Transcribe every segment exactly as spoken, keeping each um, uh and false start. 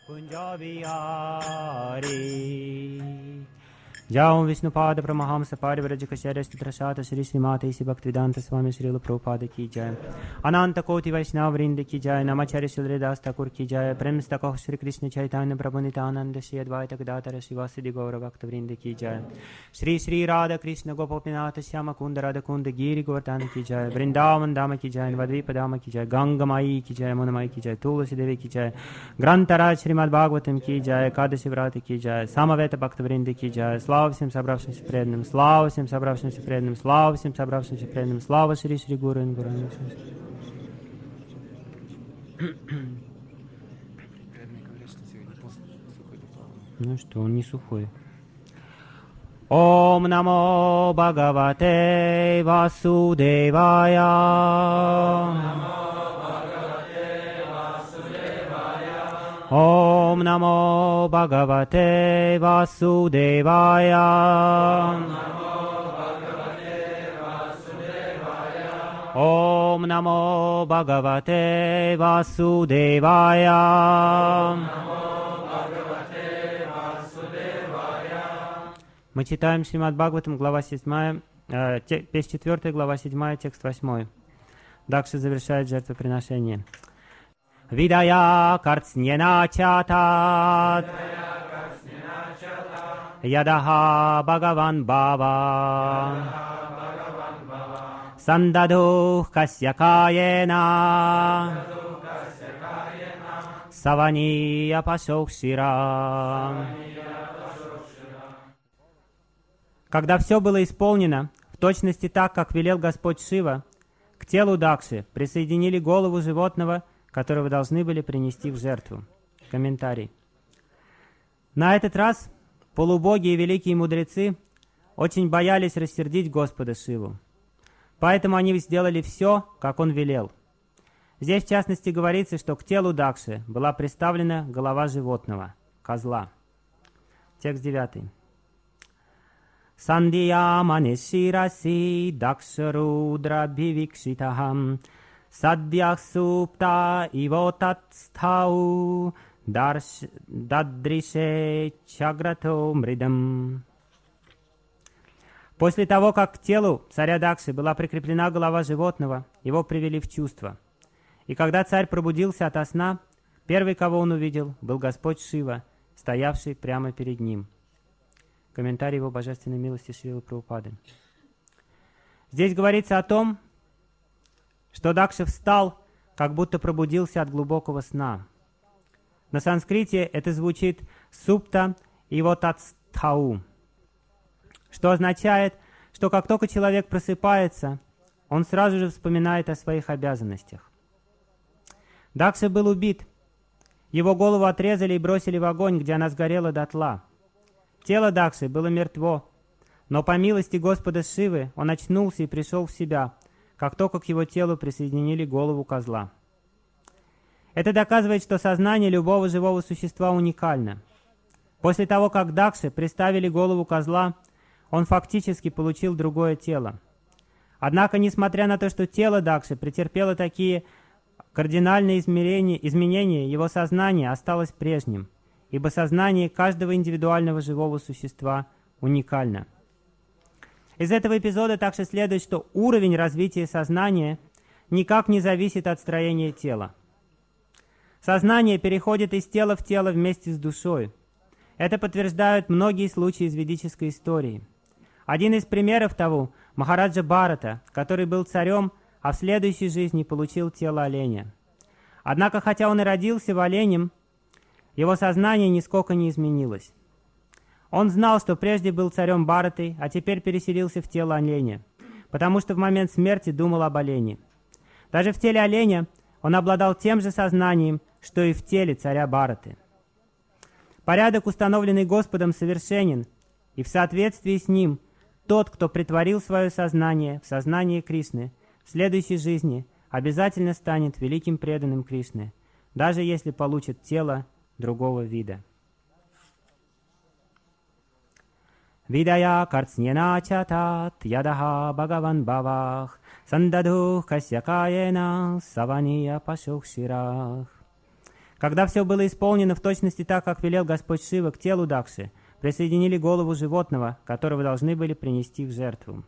Kunjabiyari. Jaum Vishnupada Paramahamsa Parivrajaka Sharistrashata Shri Srimati Isi Bhaktivedanta Swami Srila Prabhupada Ki Jai. Ananta Koti Vaishnava Vrinda Ki Jai. Namacharya Shilredas Thakur Ki Jai. Premstakah Shri Krishna Chaitanya Prabhu Nityananda Shri Advaita Gadadhara Shivasadi Gaura Bhakta Vrinda Ki Jai. Shri Shri Radha Krishna Gopalpinata Shyama Kunda Radha Kunda Giri Govardhana Ki Jai. Vrindavan Dama Ki Jai. Vadvipa Dama Ki Jai. Ganga Mai Ki Jai. Mona Mai Ki Jai. Tulasi Devi Ki Jai. Grantaraj Srimad Bhagavatam Ki Jai. Kadasi Vrata Ki Jai. Samaveta Bhakta Vrinda Ki Jai. Слава всем собравшимся преданным, слава всем собравшимся преданным, слава всем собравшимся преданным, слава Шри Шри Гуру Гуру. Ну что, он не сухой. Ом намо Бхагавате Васудевая. Om Namo Bhagavate Vasudevaya. Om Namo Bhagavate Vasudevaya. Мы читаем Шримад Бхагаватам, глава седьмая, э, песня четвёртая, глава седьмая, текст восьмой. Дакша завершает жертвоприношение. Vidaya kartsnyena chatat Yadaha Bhagavan Bhava Sandadhu kasya kayena Savaniya Pashokshira. Когда все было исполнено, в точности так, как велел Господь Шива, к телу Дакши присоединили голову животного, которого должны были принести в жертву. Комментарий. На этот раз полубоги и великие мудрецы очень боялись рассердить Господа Шиву. Поэтому они сделали все, как Он велел. Здесь, в частности, говорится, что к телу Дакши была приставлена голова животного, козла. Текст девятый. Сандия манишираси дакшарудра бивикшитахам Садьях супта ивотатстхау дадрише чаграто мридам. После того, как к телу царя Дакши была прикреплена голова животного, его привели в чувство. И когда царь пробудился ото сна, первый, кого он увидел, был Господь Шива, стоявший прямо перед ним. Комментарий его божественной милости Шрилы Прабхупады. Здесь говорится о том, что Дакша встал, как будто пробудился от глубокого сна. На санскрите это звучит «супта ивотатстхау», что означает, что как только человек просыпается, он сразу же вспоминает о своих обязанностях. Дакша был убит. Его голову отрезали и бросили в огонь, где она сгорела дотла. Тело Дакши было мертво, но по милости Господа Шивы он очнулся и пришел в себя, как только к его телу присоединили голову козла. Это доказывает, что сознание любого живого существа уникально. После того, как Дакше приставили голову козла, он фактически получил другое тело. Однако, несмотря на то, что тело Дакши претерпело такие кардинальные измерения, изменения, его сознание осталось прежним, ибо сознание каждого индивидуального живого существа уникально. Из этого эпизода также следует, что уровень развития сознания никак не зависит от строения тела. Сознание переходит из тела в тело вместе с душой. Это подтверждают многие случаи из ведической истории. Один из примеров того – Махараджа Бхарата, который был царем, а в следующей жизни получил тело оленя. Однако, хотя он и родился в оленем, его сознание нисколько не изменилось. Он знал, что прежде был царем Бхаратой, а теперь переселился в тело оленя, потому что в момент смерти думал об олене. Даже в теле оленя он обладал тем же сознанием, что и в теле царя Бхараты. Порядок, установленный Господом, совершенен, и в соответствии с ним тот, кто претворил свое сознание в сознание Кришны, в следующей жизни обязательно станет великим преданным Кришны, даже если получит тело другого вида. Vidaya kartsnyena chatat yadaha bhagavan bhavah sandaduh kasya kayena savaniya pashokshirah. Когда все было исполнено в точности так, как велел Господь Шива, к телу Дакши присоединили голову животного, которого должны были принести в жертву.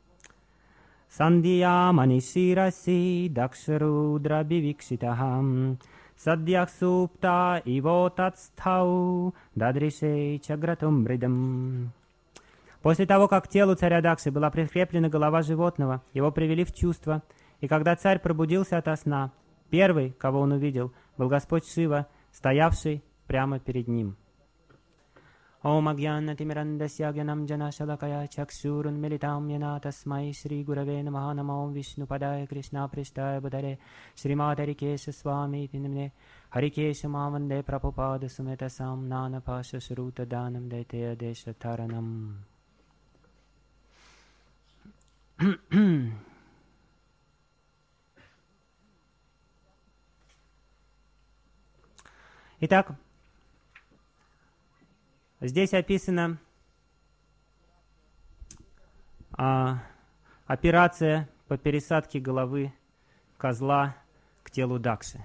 Сандия манишираси дакшарудра бивикшитахам садьях супта иво тацтау дадришей чагратум бридам. После того, как к телу царя Дакши была прикреплена голова животного, его привели в чувство, и когда царь пробудился ото сна, первый, кого он увидел, был Господь Шива, стоявший прямо перед ним. Ом агьянатимирандасья гьянам джана шалакая чакшурун милитам яна тасмай шри гураве намаха намаом вишну падая кришна прештая бударе шримад харикеша свами тинамне харикеша маванде прабхупада суметасам нана паша шрута данам дайтея деша таранам. Итак, здесь описана а, операция по пересадке головы козла к телу Дакши.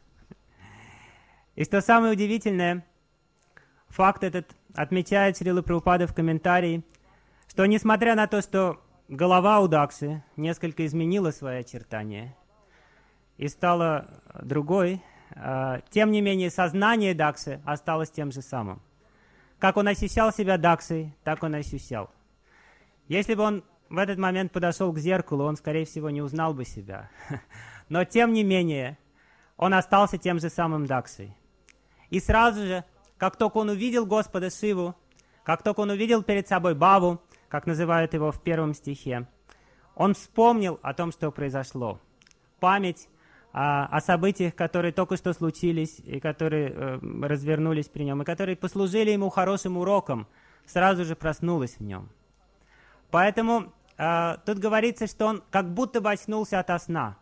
И что самое удивительное, факт этот отмечает Шрила Прабхупада в комментарии, что несмотря на то, что голова у Дакши несколько изменила свои очертания и стала другой, тем не менее сознание Дакши осталось тем же самым. Как он ощущал себя Дакшей, так он ощущал. Если бы он в этот момент подошел к зеркалу, он, скорее всего, не узнал бы себя. Но, тем не менее, он остался тем же самым Дакшей. И сразу же, как только он увидел Господа Шиву, как только он увидел перед собой Баву, как называют его в первом стихе, он вспомнил о том, что произошло. Память о, о событиях, которые только что случились, и которые э, развернулись при нем, и которые послужили ему хорошим уроком, сразу же проснулась в нем. Поэтому э, тут говорится, что он как будто бы очнулся ото сна.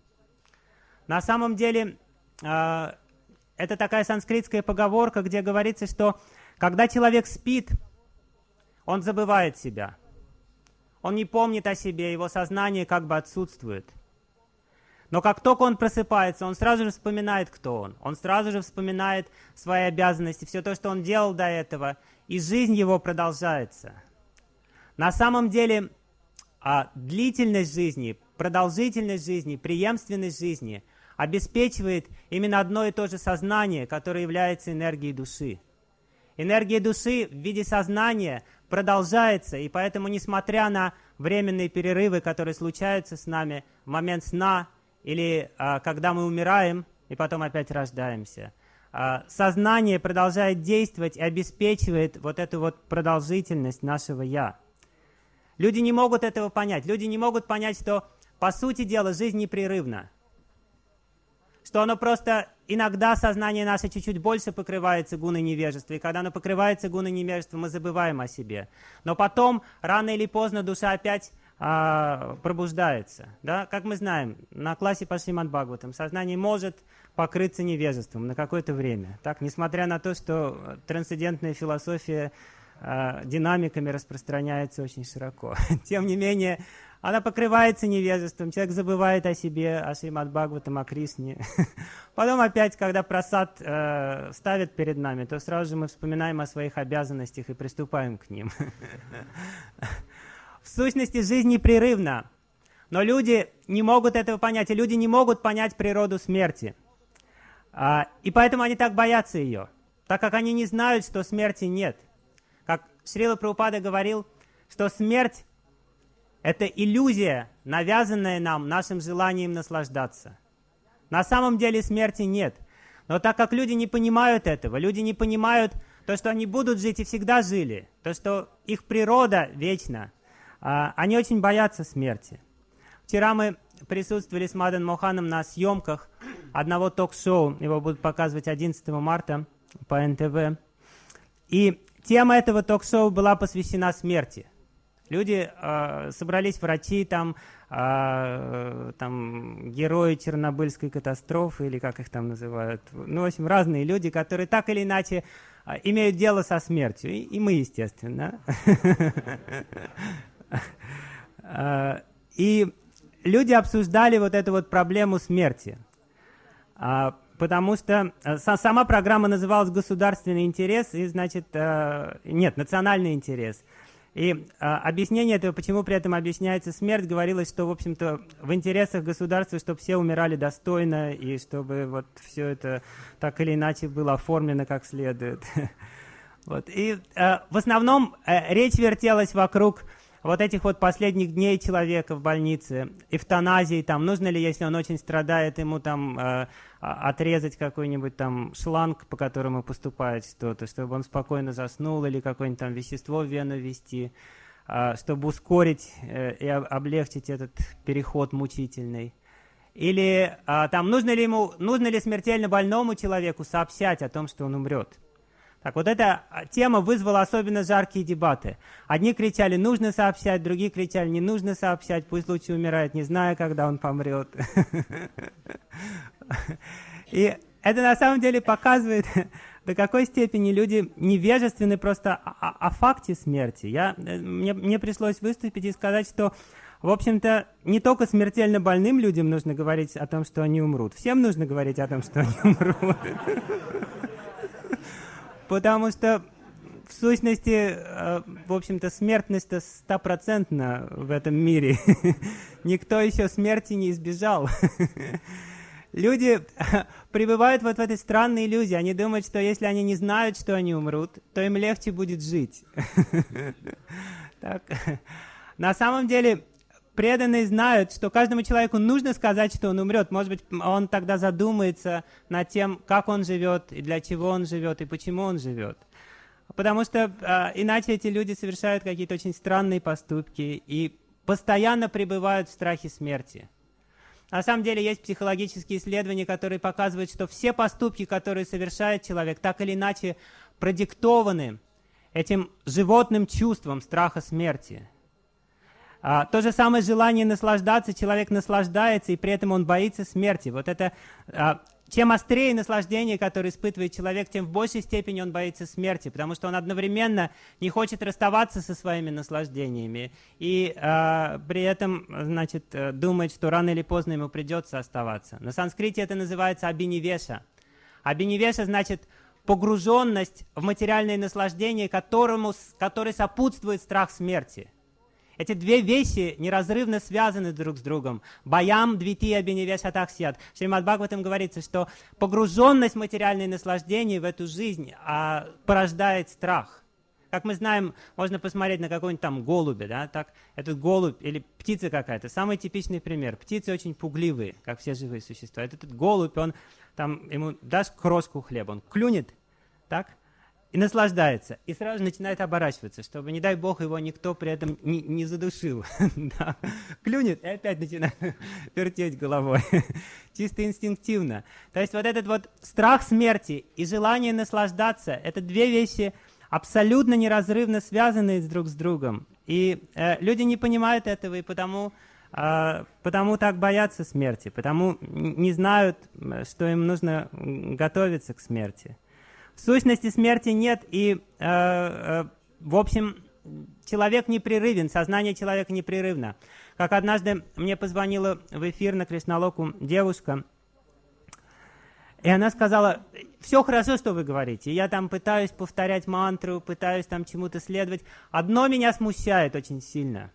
На самом деле, э, это такая санскритская поговорка, где говорится, что когда человек спит, он забывает себя. Он не помнит о себе, его сознание как бы отсутствует. Но как только он просыпается, он сразу же вспоминает, кто он. Он сразу же вспоминает свои обязанности, все то, что он делал до этого, и жизнь его продолжается. На самом деле, длительность жизни, продолжительность жизни, преемственность жизни обеспечивает именно одно и то же сознание, которое является энергией души. Энергия души в виде сознания продолжается, и поэтому, несмотря на временные перерывы, которые случаются с нами в момент сна, или а, когда мы умираем и потом опять рождаемся, а, сознание продолжает действовать и обеспечивает вот эту вот продолжительность нашего «я». Люди не могут этого понять. Люди не могут понять, что, по сути дела, жизнь непрерывна. Что оно просто иногда сознание наше чуть-чуть больше покрывается гуной невежества, и когда оно покрывается гуной невежества, мы забываем о себе. Но потом, рано или поздно, душа опять а, пробуждается. Да? Как мы знаем, на классе по Шримад Бхагаватам сознание может покрыться невежеством на какое-то время. Так, несмотря на то, что трансцендентная философия а, динамиками распространяется очень широко. Тем не менее, она покрывается невежеством, человек забывает о себе, о Шримад Бхагаватам, о Кришне. Потом опять, когда прасад э, ставят перед нами, то сразу же мы вспоминаем о своих обязанностях и приступаем к ним. В сущности, жизнь непрерывна, но люди не могут этого понять, и люди не могут понять природу смерти. А, и поэтому они так боятся ее, так как они не знают, что смерти нет. Как Шрила Прабхупада говорил, что смерть – это иллюзия, навязанная нам нашим желанием наслаждаться. На самом деле смерти нет. Но так как люди не понимают этого, люди не понимают то, что они будут жить и всегда жили, то, что их природа вечна, они очень боятся смерти. Вчера мы присутствовали с Мадан Моханом на съемках одного ток-шоу, его будут показывать одиннадцатого марта по эн тэ вэ. И тема этого ток-шоу была посвящена смерти. Люди, э, собрались врачи, там, э, там, герои Чернобыльской катастрофы, или как их там называют. Ну, в общем, разные люди, которые так или иначе э, имеют дело со смертью. И, и мы, естественно. И люди обсуждали вот эту вот проблему смерти. потому что э, сама программа называлась «Государственный интерес», и, значит, э, нет, «Национальный интерес». И э, объяснение этого, почему при этом объясняется смерть, говорилось, что, в общем-то, в интересах государства, чтобы все умирали достойно, и чтобы вот все это так или иначе было оформлено как следует. Вот. И э, в основном э, речь вертелась вокруг вот этих вот последних дней человека в больнице, эвтаназии, там, нужно ли, если он очень страдает, ему там э, отрезать какой-нибудь там шланг, по которому поступает что-то, чтобы он спокойно заснул, или какое-нибудь там вещество в вену ввести, э, чтобы ускорить э, и облегчить этот переход мучительный. Или э, там, нужно ли ему, нужно ли смертельно больному человеку сообщать о том, что он умрет. Так вот, эта тема вызвала особенно жаркие дебаты. Одни кричали, нужно сообщать, другие кричали, не нужно сообщать, пусть лучше умирает, не зная, когда он помрет. И это на самом деле показывает, до какой степени люди невежественны просто о, о факте смерти. Я, мне, мне пришлось выступить и сказать, что, в общем-то, не только смертельно больным людям нужно говорить о том, что они умрут. Всем нужно говорить о том, что они умрут. Потому что, в сущности, в общем-то, смертность-то стопроцентна в этом мире. Никто еще смерти не избежал. Люди пребывают вот в этой странной иллюзии. Они думают, что если они не знают, что они умрут, то им легче будет жить. Так. На самом деле, преданные знают, что каждому человеку нужно сказать, что он умрет. Может быть, он тогда задумается над тем, как он живет, и для чего он живет, и почему он живет. Потому что э, иначе эти люди совершают какие-то очень странные поступки и постоянно пребывают в страхе смерти. На самом деле есть психологические исследования, которые показывают, что все поступки, которые совершает человек, так или иначе продиктованы этим животным чувством страха смерти. А, то же самое желание наслаждаться, человек наслаждается, и при этом он боится смерти. Вот это, а, чем острее наслаждение, которое испытывает человек, тем в большей степени он боится смерти, потому что он одновременно не хочет расставаться со своими наслаждениями, и а, при этом, значит, думает, что рано или поздно ему придется оставаться. На санскрите это называется абинивеша. Абинивеша значит погруженность в материальное наслаждение, которому, который сопутствует страх смерти. Эти две вещи неразрывно связаны друг с другом. Баям двити абинивеша таксият. В Шримад Бхагаватам говорится, что погруженность в материальное наслаждение в эту жизнь а, порождает страх. Как мы знаем, можно посмотреть на какого-нибудь там голубя, да, так, этот голубь или птица какая-то, самый типичный пример. Птицы очень пугливые, как все живые существа. Этот, этот голубь, он там, ему дашь крошку хлеба, он клюнет, так, и наслаждается, и сразу начинает оборачиваться, чтобы, не дай бог, его никто при этом не, не задушил. Да. Клюнет и опять начинает вертеть головой. Чисто инстинктивно. То есть вот этот вот страх смерти и желание наслаждаться, это две вещи абсолютно неразрывно связанные друг с другом. И э, люди не понимают этого, и потому, э, потому так боятся смерти, потому не знают, что им нужно готовиться к смерти. В сущности смерти нет, и, э, э, в общем, человек непрерывен, сознание человека непрерывно. Как однажды мне позвонила в эфир на Кришналоку девушка, и она сказала, все хорошо, что вы говорите, я там пытаюсь повторять мантру, пытаюсь там чему-то следовать, одно меня смущает очень сильно.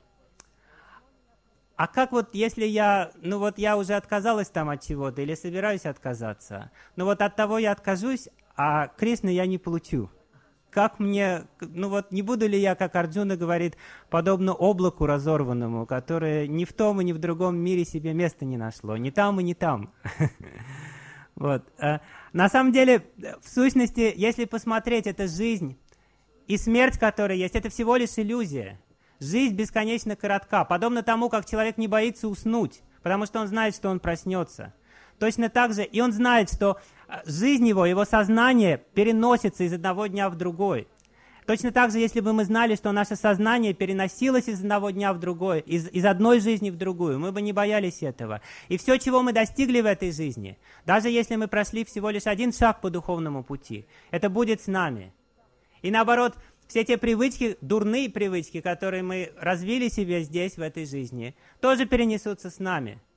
А как вот, если я, ну вот я уже отказалась там от чего-то или собираюсь отказаться, ну вот от того я откажусь, а Кришну я не получу. Как мне, ну вот не буду ли я, как Арджуна говорит, подобно облаку разорванному, которое ни в том и ни в другом мире себе места не нашло, ни там и ни там. Вот. На самом деле, в сущности, если посмотреть, это жизнь и смерть, которая есть, это всего лишь иллюзия. Жизнь бесконечно коротка, подобно тому, как человек не боится уснуть, потому что он знает, что он проснется. Точно так же, и он знает, что жизнь его, его сознание переносится из одного дня в другой. Точно так же, если бы мы знали, что наше сознание переносилось из одного дня в другой, из, из одной жизни в другую, мы бы не боялись этого. И все, чего мы достигли в этой жизни, даже если мы прошли всего лишь один шаг по духовному пути, это будет с нами. И наоборот, все те привычки, дурные привычки, которые мы развили себе здесь, в этой жизни, тоже перенесутся с нами.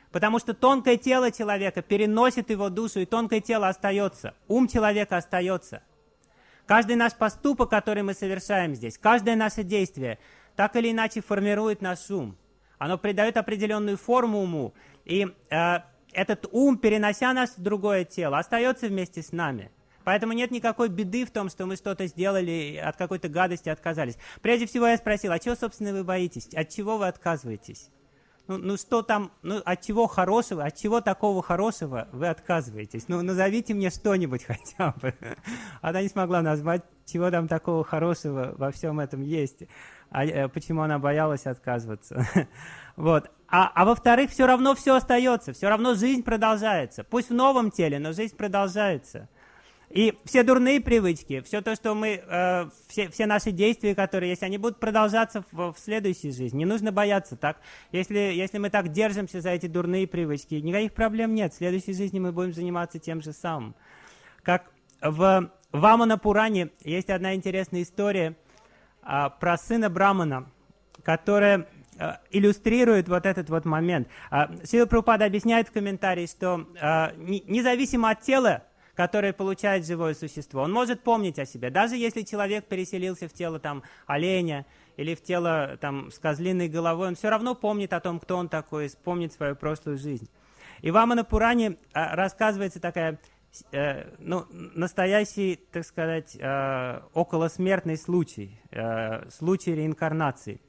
Потому что тонкое тело человека переносит его душу, и тонкое тело остается. Ум человека остается. Каждый наш поступок, который мы совершаем здесь, каждое наше действие, так или иначе формирует наш ум. Оно придает определенную форму уму. И э, этот ум, перенося нас в другое тело, остается вместе с нами. Поэтому нет никакой беды в том, что мы что-то сделали, от какой-то гадости отказались. Прежде всего я спросил, а чего, собственно, вы боитесь? От чего вы отказываетесь? Ну, ну что там, ну от чего хорошего, от чего такого хорошего вы отказываетесь? Ну назовите мне что-нибудь хотя бы. Она не смогла назвать, чего там такого хорошего во всем этом есть. А, э, почему она боялась отказываться. Вот. А, а во-вторых, все равно все остается, все равно жизнь продолжается. Пусть в новом теле, но жизнь продолжается. И все дурные привычки, все то, что мы, э, все, все наши действия, которые есть, они будут продолжаться в, в следующей жизни. Не нужно бояться, так? Если, если мы так держимся за эти дурные привычки, никаких проблем нет. В следующей жизни мы будем заниматься тем же самым. Как в Вамана Пуране есть одна интересная история э, про сына Брамана, которая э, иллюстрирует вот этот вот момент. Э, Шрила Прабхупада объясняет в комментарии, что э, не, независимо от тела, которое получает живое существо. Он может помнить о себе. Даже если человек переселился в тело там, оленя или в тело там, с козлиной головой, он все равно помнит о том, кто он такой, помнит свою прошлую жизнь. И в Вамана Пуране а, рассказывается такая, э, ну, настоящий, так сказать, э, околосмертный случай, э, случай реинкарнации.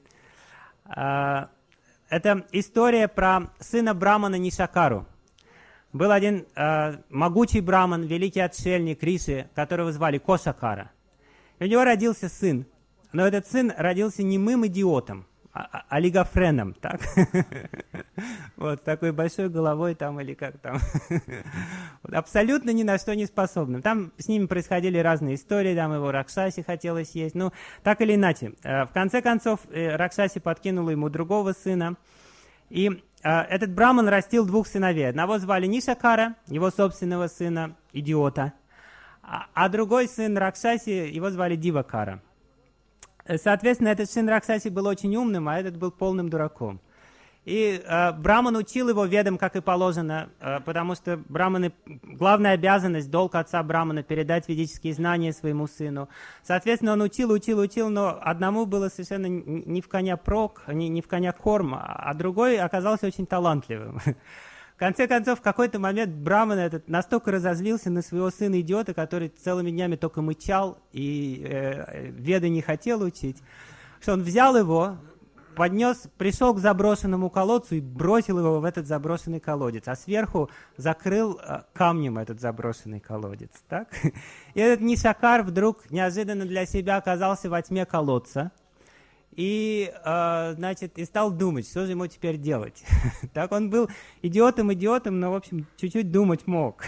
Э, это история про сына Брамана Нишакару. Был один э, могучий браман, великий отшельник Риши, которого звали Кошакара. И у него родился сын. Но этот сын родился немым идиотом, а, а олигофреном, так? Вот, с такой большой головой там или как там. Абсолютно ни на что не способным. Там с ними происходили разные истории, там его Ракшаси хотелось есть. Ну, так или иначе. В конце концов, Ракшаси подкинула ему другого сына. И э, этот браман растил двух сыновей. Одного звали Нишакара, его собственного сына, идиота. А, а другой сын Ракшаси, его звали Дивакара. Соответственно, этот сын Ракшаси был очень умным, а этот был полным дураком. И э, браман учил его ведам, как и положено, э, потому что браманы, главная обязанность, долг отца брамана передать ведические знания своему сыну. Соответственно, он учил, учил, учил, но одному было совершенно не в коня прок, не, не в коня корм, а другой оказался очень талантливым. В конце концов, в какой-то момент браман этот настолько разозлился на своего сына-идиота, который целыми днями только мычал и э, веды не хотел учить, что он взял его, поднес, пришел к заброшенному колодцу и бросил его в этот заброшенный колодец, а сверху закрыл э, камнем этот заброшенный колодец. Так? И этот Нишакар вдруг неожиданно для себя оказался во тьме колодца и, э, значит, и стал думать, что же ему теперь делать. Так он был идиотом-идиотом, но, в общем, чуть-чуть думать мог.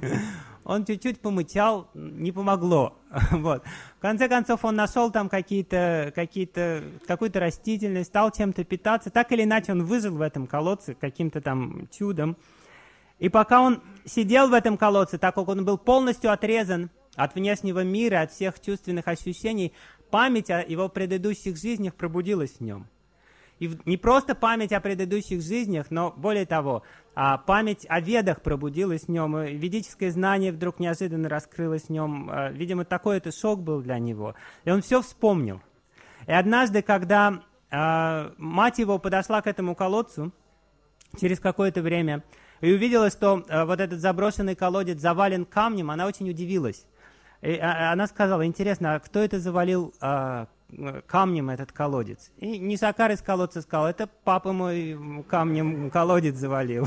Он чуть-чуть помычал, не помогло. Вот. В конце концов, он нашел там какие-то, какие-то, какую-то растительность, стал чем-то питаться. Так или иначе, он выжил в этом колодце каким-то там чудом. И пока он сидел в этом колодце, так как он был полностью отрезан от внешнего мира, от всех чувственных ощущений, память о его предыдущих жизнях пробудилась в нем. И не просто память о предыдущих жизнях, но, более того, а память о ведах пробудилась в нем, и ведическое знание вдруг неожиданно раскрылось в нем. Видимо, такой это шок был для него. И он все вспомнил. И однажды, когда э, мать его подошла к этому колодцу, через какое-то время, и увидела, что э, вот этот заброшенный колодец завален камнем, она очень удивилась. И а, она сказала, интересно, а кто это завалил э, камнем этот колодец? И Нишакар из колодца сказал, это папа мой камнем колодец завалил.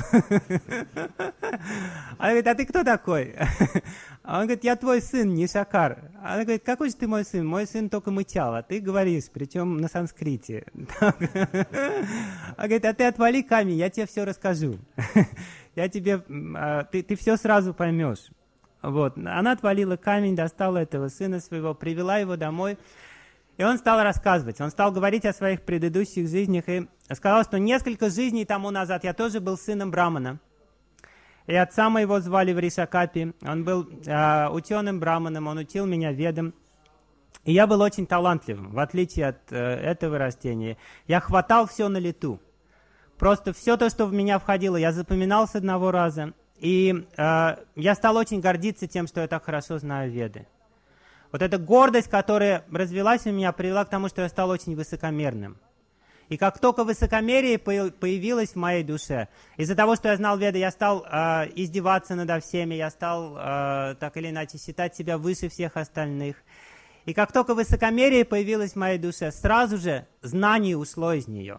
Она говорит, а ты кто такой? А он говорит, я твой сын, Нишакар. Она говорит, какой же ты мой сын? Мой сын только мычал, а ты говоришь, причем на санскрите. Она говорит, а ты отвали камень, я тебе все расскажу. Я тебе, ты, ты все сразу поймешь. Вот. Она отвалила камень, достала этого сына своего, привела его домой. И он стал рассказывать, он стал говорить о своих предыдущих жизнях и сказал, что несколько жизней тому назад я тоже был сыном брамана. И отца моего звали Вришакапи, он был э, ученым браманом, он учил меня ведам. И я был очень талантливым, в отличие от э, этого растения. Я хватал все на лету. просто все то, что в меня входило, я запоминал с одного раза. И э, я стал очень гордиться тем, что я так хорошо знаю Веды. Вот эта гордость, которая развелась у меня, привела к тому, что я стал очень высокомерным. И как только высокомерие появилось в моей душе, из-за того, что я знал Веды, я стал э, издеваться над всеми, я стал э, так или иначе считать себя выше всех остальных. И как только высокомерие появилось в моей душе, сразу же знание ушло из нее.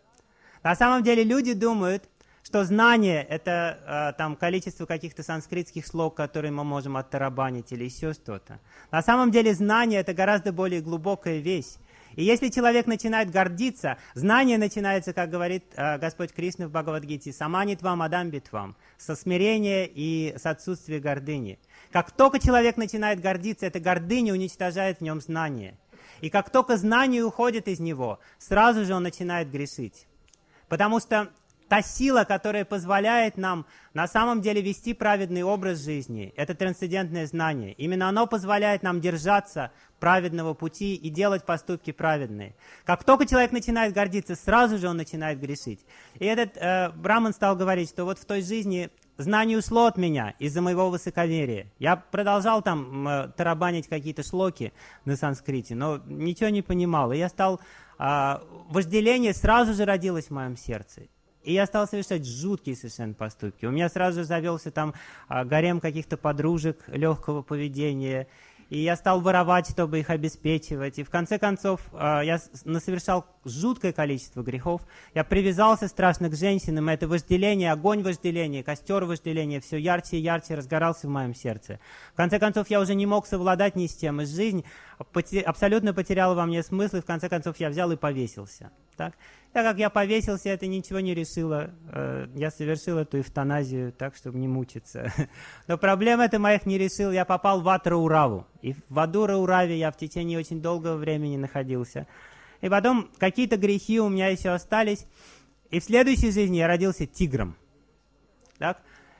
На самом деле люди думают, что знание – это э, там, количество каких-то санскритских слов, которые мы можем оттарабанить или еще что-то. На самом деле знание – это гораздо более глубокая вещь. И если человек начинает гордиться, знание начинается, как говорит э, Господь Кришна в Бхагавад-гите, «Саманитвам адамбитвам», со смирения и с отсутствия гордыни. Как только человек начинает гордиться, эта гордыня уничтожает в нем знание. И как только знание уходит из него, сразу же он начинает грешить. Потому что та сила, которая позволяет нам на самом деле вести праведный образ жизни, это трансцендентное знание. Именно оно позволяет нам держаться праведного пути и делать поступки праведные. Как только человек начинает гордиться, сразу же он начинает грешить. И этот э, Браман стал говорить, что вот в той жизни знание ушло от меня из-за моего высокомерия. Я продолжал там э, тарабанить какие-то шлоки на санскрите, но ничего не понимал. И я стал... Э, вожделение сразу же родилось в моем сердце. И я стал совершать жуткие совершенно поступки. У меня сразу же завелся там а, гарем каких-то подружек легкого поведения. И я стал воровать, чтобы их обеспечивать. И в конце концов а, я насовершал жуткое количество грехов. Я привязался страшно к женщинам. Это вожделение, огонь вожделения, костер вожделения все ярче и ярче разгорался в моем сердце. В конце концов я уже не мог совладать ни с чем. И жизнь поте- абсолютно потеряла во мне смысл. И в конце концов я взял и повесился. Так? Так как я повесился, это ничего не решило. Я совершил эту эвтаназию так, чтобы не мучиться. Но проблем это моих не решил. Я попал в ад Раураву. И в аду Раураве я в течение очень долгого времени находился. И потом какие-то грехи у меня еще остались. И в следующей жизни я родился тигром. Так?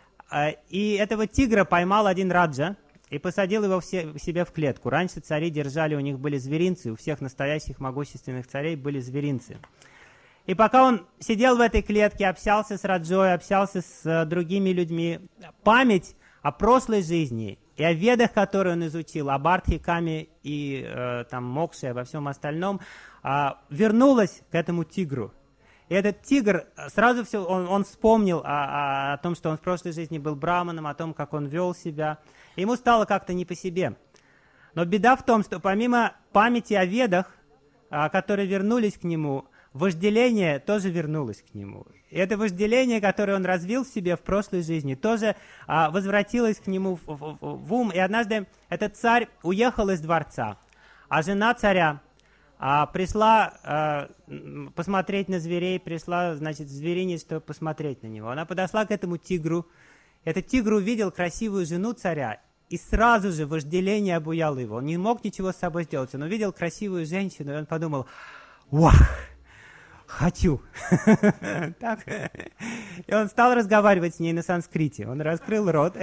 И этого тигра поймал один раджа и посадил его в себе в клетку. Раньше цари держали, у них были зверинцы, у всех настоящих могущественных царей были зверинцы. И пока он сидел в этой клетке, общался с Раджой, общался с uh, другими людьми, память о прошлой жизни и о ведах, которые он изучил, об Артхикаме и uh, там, Мокше, обо всем остальном, uh, вернулась к этому тигру. И этот тигр сразу все, он, он вспомнил о, о, о том, что он в прошлой жизни был браманом, о том, как он вел себя. И ему стало как-то не по себе. Но беда в том, что помимо памяти о ведах, uh, которые вернулись к нему, вожделение тоже вернулось к нему. И это вожделение, которое он развил в себе в прошлой жизни, тоже а, возвратилось к нему в, в, в ум. И однажды этот царь уехал из дворца, а жена царя а, пришла а, посмотреть на зверей, пришла, значит, в зверине, чтобы посмотреть на него. Она подошла к этому тигру. Этот тигр увидел красивую жену царя, и сразу же вожделение обуяло его. Он не мог ничего с собой сделать. Он увидел красивую женщину, и он подумал: «Вах! Хочу!» Так. И он стал разговаривать с ней на санскрите. Он раскрыл рот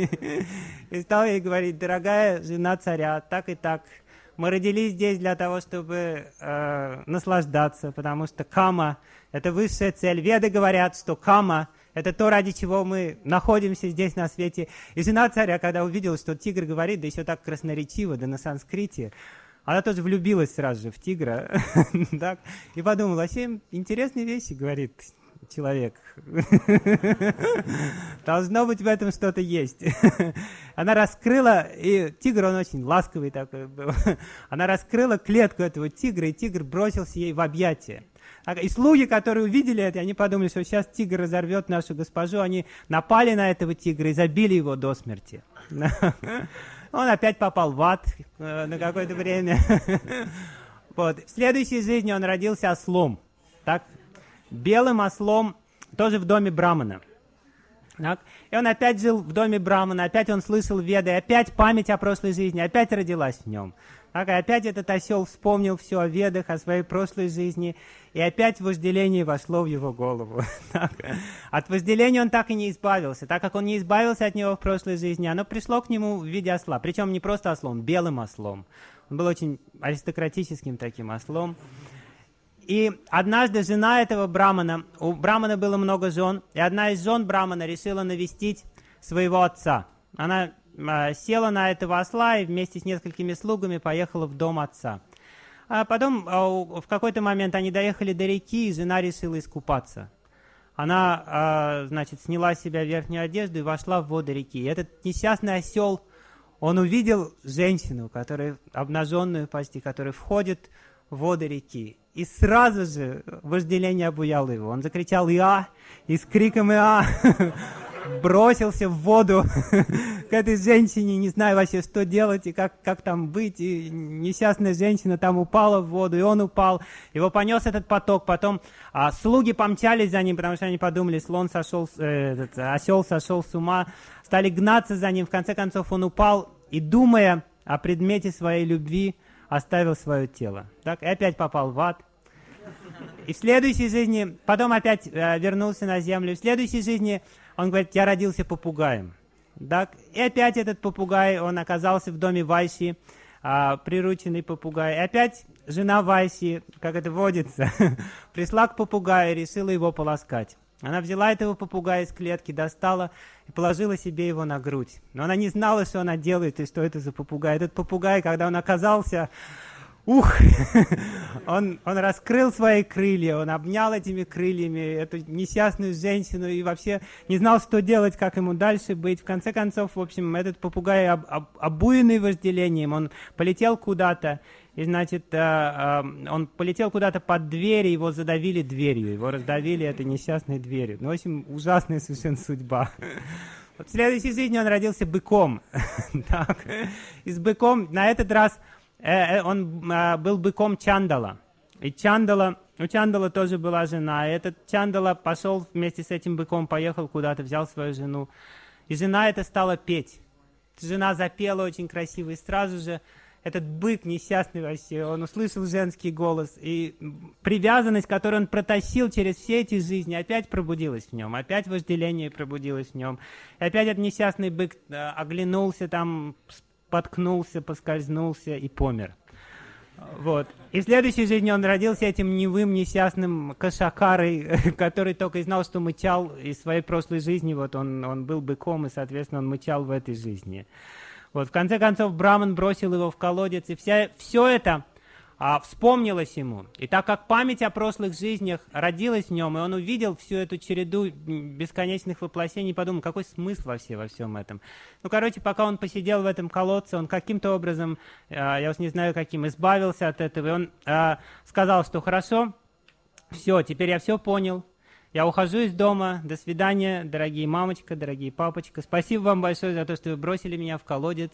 и стал ей говорить: «Дорогая жена царя, так и так, мы родились здесь для того, чтобы э, наслаждаться, потому что кама – это высшая цель. Веды говорят, что кама – это то, ради чего мы находимся здесь на свете». И жена царя, когда увидела, что тигр говорит, да еще так красноречиво, да на санскрите, она тоже влюбилась сразу же в тигра, так, и подумала: вообще интересные вещи, говорит человек. Должно быть в этом что-то есть. Она раскрыла, и тигр, он очень ласковый такой был, она раскрыла клетку этого тигра, и тигр бросился ей в объятия. И слуги, которые увидели это, они подумали, что сейчас тигр разорвет нашу госпожу, они напали на этого тигра и забили его до смерти. Он опять попал в ад э, на какое-то время. Вот. В следующей жизни он родился ослом. Так? Белым ослом, тоже в доме Брамана. Так? И он опять жил в доме Брамана, опять он слышал веды, опять память о прошлой жизни, опять родилась в нем. Так? И опять этот осел вспомнил все о ведах, о своей прошлой жизни, и опять вожделение вошло в его голову. Так? От вожделения он так и не избавился. Так как он не избавился от него в прошлой жизни, оно пришло к нему в виде осла. Причем не просто ослом, белым ослом. Он был очень аристократическим таким ослом. и однажды жена этого брамана, у брамана было много жен, и одна из жен брамана решила навестить своего отца. Она э, села на этого осла и вместе с несколькими слугами поехала в дом отца. А потом э, в какой-то момент они доехали до реки, и жена решила искупаться. Она, э, значит, сняла с себя верхнюю одежду и вошла в воды реки. И этот несчастный осел, он увидел женщину, которая, обнаженную почти, которая входит в воды реки. И сразу же вожделение обуяло его. Он закричал «Иа!» и с криком «Иа!» бросился в воду к этой женщине, не знаю вообще, что делать и как, как там быть. И несчастная женщина там упала в воду, и он упал. Его понес этот поток. Потом а, слуги помчались за ним, потому что они подумали, слон сошел, э, этот, осел сошел с ума. Стали гнаться за ним. В конце концов он упал и, думая о предмете своей любви, оставил свое тело. Так, и опять попал в ад. И в следующей жизни, потом опять э, вернулся на землю. В следующей жизни он говорит, я родился попугаем. Так, и опять этот попугай, он оказался в доме Вайши, э, прирученный попугай. И опять жена Вайши, как это водится, пришла к попугаю и решила его поласкать. Она взяла этого попугая из клетки, достала и положила себе его на грудь. Но она не знала, что она делает и что это за попугай. Этот попугай, когда он оказался... Ух! он, он раскрыл свои крылья, он обнял этими крыльями эту несчастную женщину и вообще не знал, что делать, как ему дальше быть. В конце концов, в общем, этот попугай, об, об, обуянный вожделением, он полетел куда-то, и, значит, э, э, он полетел куда-то под дверь, его задавили дверью, его раздавили этой несчастной дверью. Ну, в общем, ужасная совершенно судьба. Вот в следующей жизни он родился быком. Так. И с быком на этот раз... Он э, был быком Чандала. И Чандала, у Чандала тоже была жена. И этот Чандала пошел вместе с этим быком, поехал куда-то, взял свою жену. И жена эта стала петь. Жена запела очень красиво. И сразу же этот бык несчастный вообще, он услышал женский голос. И привязанность, которую он протащил через все эти жизни, опять пробудилась в нем. Опять вожделение пробудилось в нем. И опять этот несчастный бык э, оглянулся там, споткнулся, поскользнулся и помер. Вот. И в следующей жизни он родился этим невым, несчастным кошакарой, который только и знал, что мычал из своей прошлой жизни. Вот он, он был быком, и, соответственно, он мычал в этой жизни. Вот. В конце концов, Браман бросил его в колодец, и вся, все это а, вспомнилось ему. И так как память о прошлых жизнях родилась в нем, и он увидел всю эту череду бесконечных воплощений, подумал, какой смысл вообще во всем этом. Ну, короче, пока он посидел в этом колодце, он каким-то образом, э, я уж не знаю каким, избавился от этого, и он э, сказал, что хорошо, все, теперь я все понял, я ухожу из дома, до свидания, дорогие мамочка, дорогие папочка, спасибо вам большое за то, что вы бросили меня в колодец.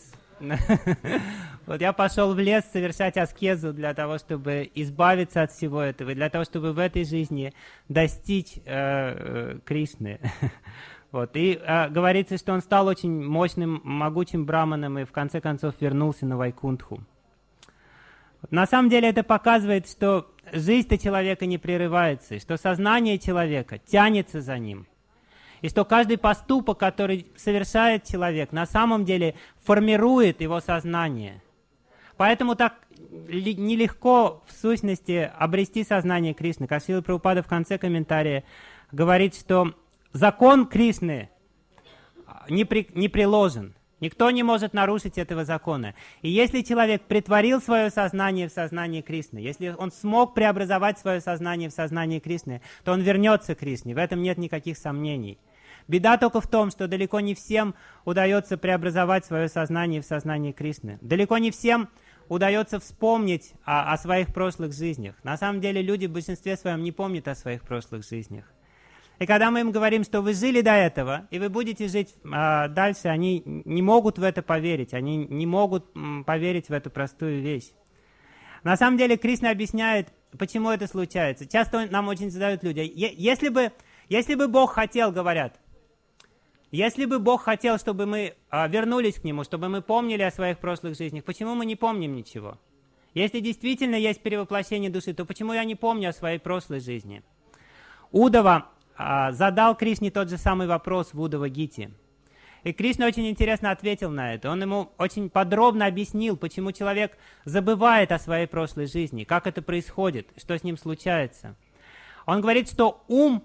Вот я пошел в лес совершать аскезу для того, чтобы избавиться от всего этого, и для того, чтобы в этой жизни достичь э, э, Кришны. Вот. И э, говорится, что он стал очень мощным, могучим браманом и в конце концов вернулся на Вайкунтху. Вот. На самом деле это показывает, что жизнь-то человека не прерывается, и что сознание человека тянется за ним. И что каждый поступок, который совершает человек, на самом деле формирует его сознание. Поэтому так нелегко в сущности обрести сознание Кришны. Как Шрила Прабхупада в конце комментария говорит, что закон Кришны не, при, не приложен. Никто не может нарушить этого закона. И если человек притворил свое сознание в сознание Кришны, если он смог преобразовать свое сознание в сознание Кришны, то он вернется к Кришне. В этом нет никаких сомнений. Беда только в том, что далеко не всем удается преобразовать свое сознание в сознание Кришны. Далеко не всем удается вспомнить о, о своих прошлых жизнях. На самом деле люди в большинстве своем не помнят о своих прошлых жизнях. И когда мы им говорим, что вы жили до этого, и вы будете жить а, дальше, они не могут в это поверить, они не могут м, поверить в эту простую вещь. На самом деле Кришна объясняет, почему это случается. Часто нам очень задают люди, если бы, если бы Бог хотел, говорят, если бы Бог хотел, чтобы мы а, вернулись к Нему, чтобы мы помнили о своих прошлых жизнях, почему мы не помним ничего? Если действительно есть перевоплощение души, то почему я не помню о своей прошлой жизни? Удава а, задал Кришне тот же самый вопрос в Удава-гите. И Кришна очень интересно ответил на это. Он ему очень подробно объяснил, почему человек забывает о своей прошлой жизни, как это происходит, что с ним случается. Он говорит, что ум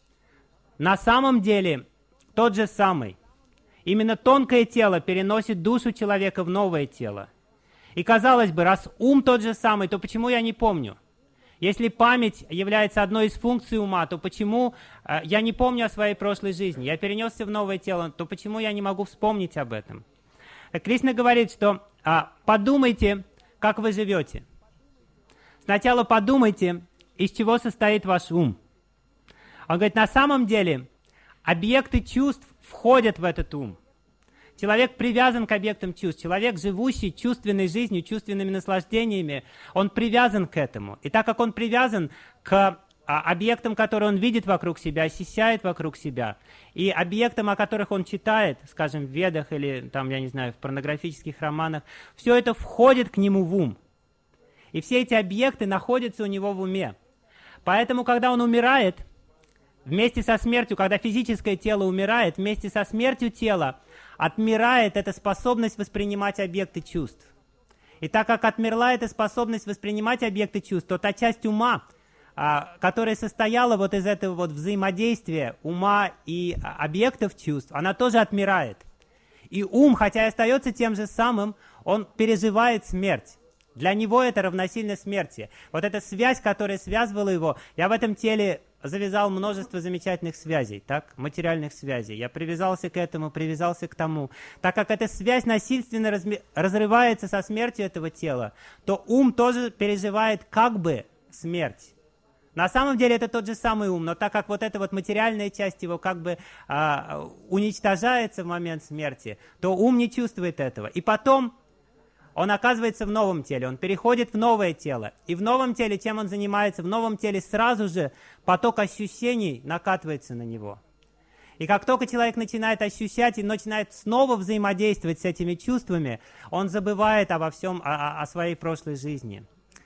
на самом деле тот же самый. Именно тонкое тело переносит душу человека в новое тело. И казалось бы, раз ум тот же самый, то почему я не помню? Если память является одной из функций ума, то почему э, я не помню о своей прошлой жизни? Я перенесся в новое тело, то почему я не могу вспомнить об этом? Кришна говорит, что э, подумайте, как вы живете. Сначала подумайте, из чего состоит ваш ум. Он говорит, на самом деле объекты чувств входят в этот ум. Человек привязан к объектам чувств. Человек, живущий чувственной жизнью, чувственными наслаждениями, он привязан к этому. И так как он привязан к а, объектам, которые он видит вокруг себя, ощущает вокруг себя, и объектам, о которых он читает, скажем, в Ведах или, там, я не знаю, в порнографических романах, все это входит к нему в ум. И все эти объекты находятся у него в уме. Поэтому, когда он умирает, вместе со смертью, когда физическое тело умирает, вместе со смертью тела отмирает эта способность воспринимать объекты чувств. И так как отмерла эта способность воспринимать объекты чувств, то та часть ума, а, которая состояла вот из этого вот взаимодействия ума и а, объектов чувств, она тоже отмирает. И ум, хотя и остается тем же самым, он переживает смерть. Для него это равносильно смерти. Вот эта связь, которая связывала его, я в этом теле завязал множество замечательных связей, так, материальных связей. Я привязался к этому, привязался к тому. Так как эта связь насильственно разми- разрывается со смертью этого тела, то ум тоже переживает как бы смерть. На самом деле это тот же самый ум, но так как вот эта вот материальная часть его как бы а, уничтожается в момент смерти, то ум не чувствует этого. И потом он оказывается в новом теле, он переходит в новое тело. И в новом теле, чем он занимается? В новом теле сразу же поток ощущений накатывается на него. И как только человек начинает ощущать и начинает снова взаимодействовать с этими чувствами, он забывает обо всем, о, о своей прошлой жизни.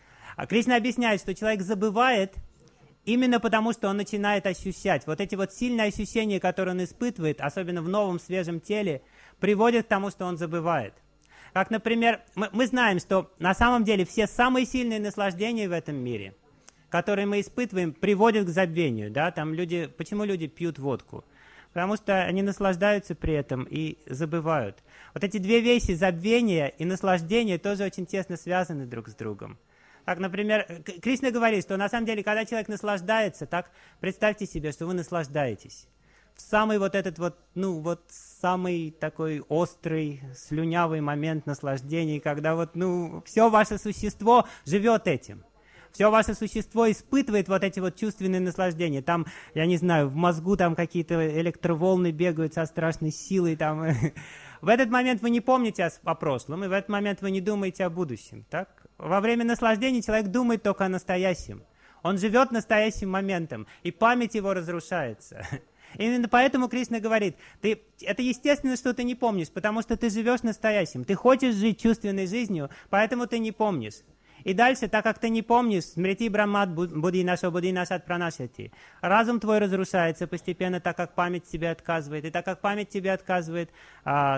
А Кришна объясняет, что человек забывает именно потому, что он начинает ощущать. Вот эти вот сильные ощущения, которые он испытывает, особенно в новом свежем теле, приводят к тому, что он забывает. Как, например, мы, мы знаем, что на самом деле все самые сильные наслаждения в этом мире, которые мы испытываем, приводят к забвению. Да? Там люди, почему люди пьют водку? Потому что они наслаждаются при этом и забывают. Вот эти две вещи, забвение и наслаждение, тоже очень тесно связаны друг с другом. Так, например, Кришна говорит, что на самом деле, когда человек наслаждается, так, представьте себе, что вы наслаждаетесь. В самый вот этот вот, ну, вот самый такой острый, слюнявый момент наслаждения, когда вот, ну, все ваше существо живет этим. Все ваше существо испытывает вот эти вот чувственные наслаждения. Там, я не знаю, в мозгу там какие-то электроволны бегают со страшной силой. Там. В этот момент вы не помните о, о прошлом, и в этот момент вы не думаете о будущем. Так? Во время наслаждения человек думает только о настоящем. Он живет настоящим моментом, и память его разрушается. Именно поэтому Кришна говорит, ты, это естественно, что ты не помнишь, потому что ты живешь настоящим. Ты хочешь жить чувственной жизнью, поэтому ты не помнишь. И дальше, так как ты не помнишь, смрити брамат буди наша буди нашат пранашати. Разум твой разрушается постепенно, так как память тебе отказывает. И так как память тебе отказывает, а,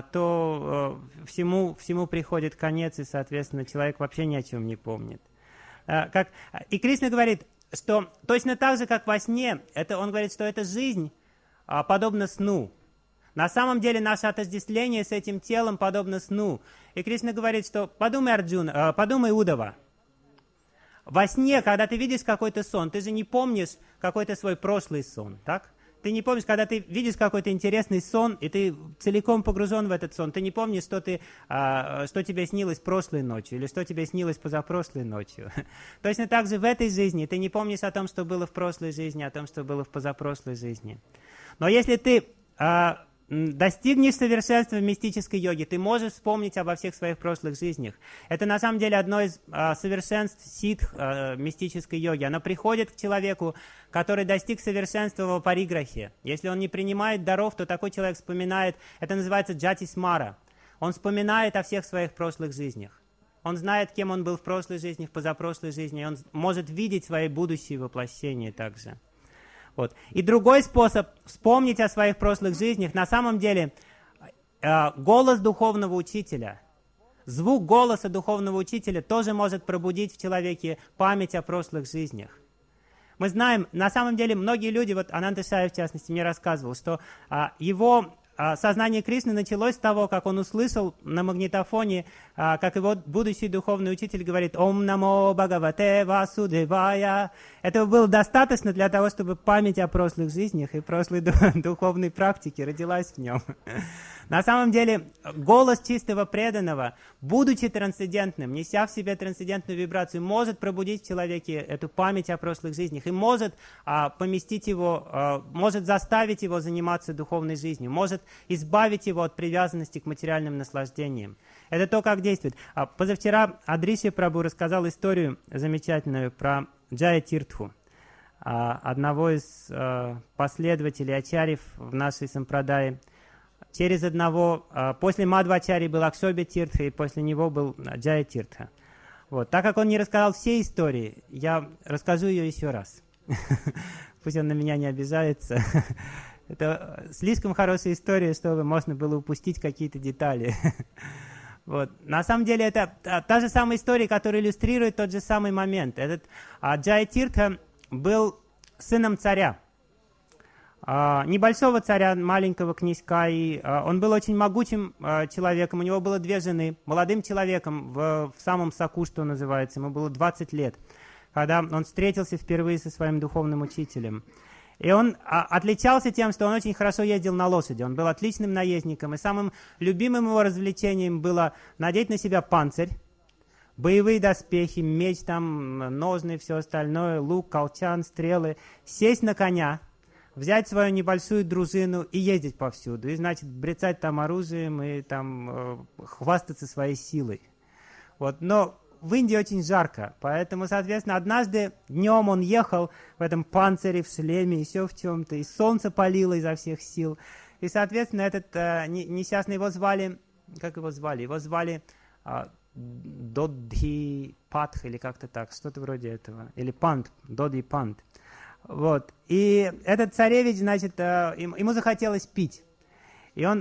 то а, всему, всему приходит конец, и, соответственно, человек вообще ни о чем не помнит. А, как, и Кришна говорит, что точно так же, как во сне, это, он говорит, что эта жизнь а, подобна сну. На самом деле наше отождествление с этим телом подобно сну. И Кришна говорит, что подумай, Арджуна, а, подумай, Удава. Во сне, когда ты видишь какой-то сон, ты же не помнишь какой-то свой прошлый сон, так? Ты не помнишь, когда ты видишь какой-то интересный сон, и ты целиком погружен в этот сон, ты не помнишь, что, ты, а, что тебе снилось прошлой ночью, или что тебе снилось позапрошлой ночью. Точно так же в этой жизни ты не помнишь о том, что было в прошлой жизни, о том, что было в позапрошлой жизни. Но если ты а, достигнешь совершенства в мистической йоге, ты можешь вспомнить обо всех своих прошлых жизнях. Это на самом деле одно из а, совершенств ситх а, мистической йоги. Оно приходит к человеку, который достиг совершенства в париграхе. Если он не принимает даров, то такой человек вспоминает, это называется джати смара. Он вспоминает о всех своих прошлых жизнях. Он знает, кем он был в прошлой жизни, в позапрошлой жизни, и он может видеть свои будущие воплощения также. Вот. И другой способ вспомнить о своих прошлых жизнях, на самом деле, э, голос духовного учителя, звук голоса духовного учителя тоже может пробудить в человеке память о прошлых жизнях. Мы знаем, на самом деле, многие люди, вот Ананда Шая, в частности, мне рассказывал, что а, его а, сознание Кришны началось с того, как он услышал на магнитофоне, а, как его будущий духовный учитель говорит «Ом намо Бхагавате Васудевая». Этого было достаточно для того, чтобы память о прошлых жизнях и прошлой духовной практике родилась в нем. На самом деле, голос чистого преданного, будучи трансцендентным, неся в себе трансцендентную вибрацию, может пробудить в человеке эту память о прошлых жизнях и может а, поместить его, а, может заставить его заниматься духовной жизнью, может избавить его от привязанности к материальным наслаждениям. Это то, как действует. А, позавчера Адришья Прабху рассказал историю замечательную про Джая Тиртху, а, одного из а, последователей ачарьев в нашей сампрадае. Через одного, после Мадхвачарьи был Акшобхья Тиртха, и после него был Джая Тиртха. Вот. Так как он не рассказал все истории, я расскажу ее еще раз. Пусть он на меня не обижается. Это слишком хорошая история, чтобы можно было упустить какие-то детали. Вот. На самом деле это та же самая история, которая иллюстрирует тот же самый момент. Этот Джая Тиртха был сыном царя. Небольшого царя, маленького князька, и он был очень могучим человеком, у него было две жены, молодым человеком в, в самом соку, что называется, ему было двадцать лет, когда он встретился впервые со своим духовным учителем. И он отличался тем, что он очень хорошо ездил на лошади, он был отличным наездником, и самым любимым его развлечением было надеть на себя панцирь, боевые доспехи, меч, там, ножны, все остальное, лук, колчан, стрелы, сесть на коня, взять свою небольшую дружину и ездить повсюду, и, значит, брецать там оружием и там э, хвастаться своей силой. Вот. Но в Индии очень жарко, поэтому, соответственно, однажды днем он ехал в этом панцире, в шлеме, еще в чем-то, и солнце палило изо всех сил. И, соответственно, этот э, несчастный, его звали, как его звали? Его звали э, Додхи Патх, или как-то так, что-то вроде этого, или Пант, Додхи Пант. Вот. И этот царевич, значит, ему захотелось пить. И он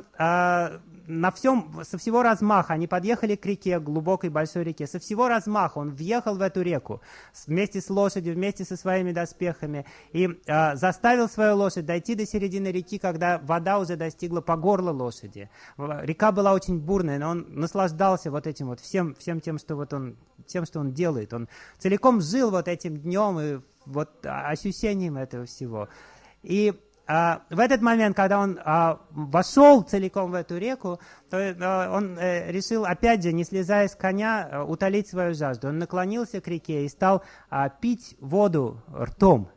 на всем, со всего размаха, они подъехали к реке, глубокой большой реке, со всего размаха он въехал в эту реку вместе с лошадью, вместе со своими доспехами, и заставил свою лошадь дойти до середины реки, когда вода уже достигла по горло лошади. Река была очень бурная, но он наслаждался вот этим вот всем, всем тем, что вот он, тем, что он делает. Он целиком жил вот этим днем и вот ощущением этого всего. И а, в этот момент, когда он а, вошел целиком в эту реку, то а, он а, решил, опять же, не слезая с коня, а, утолить свою жажду. Он наклонился к реке и стал а, пить воду ртом,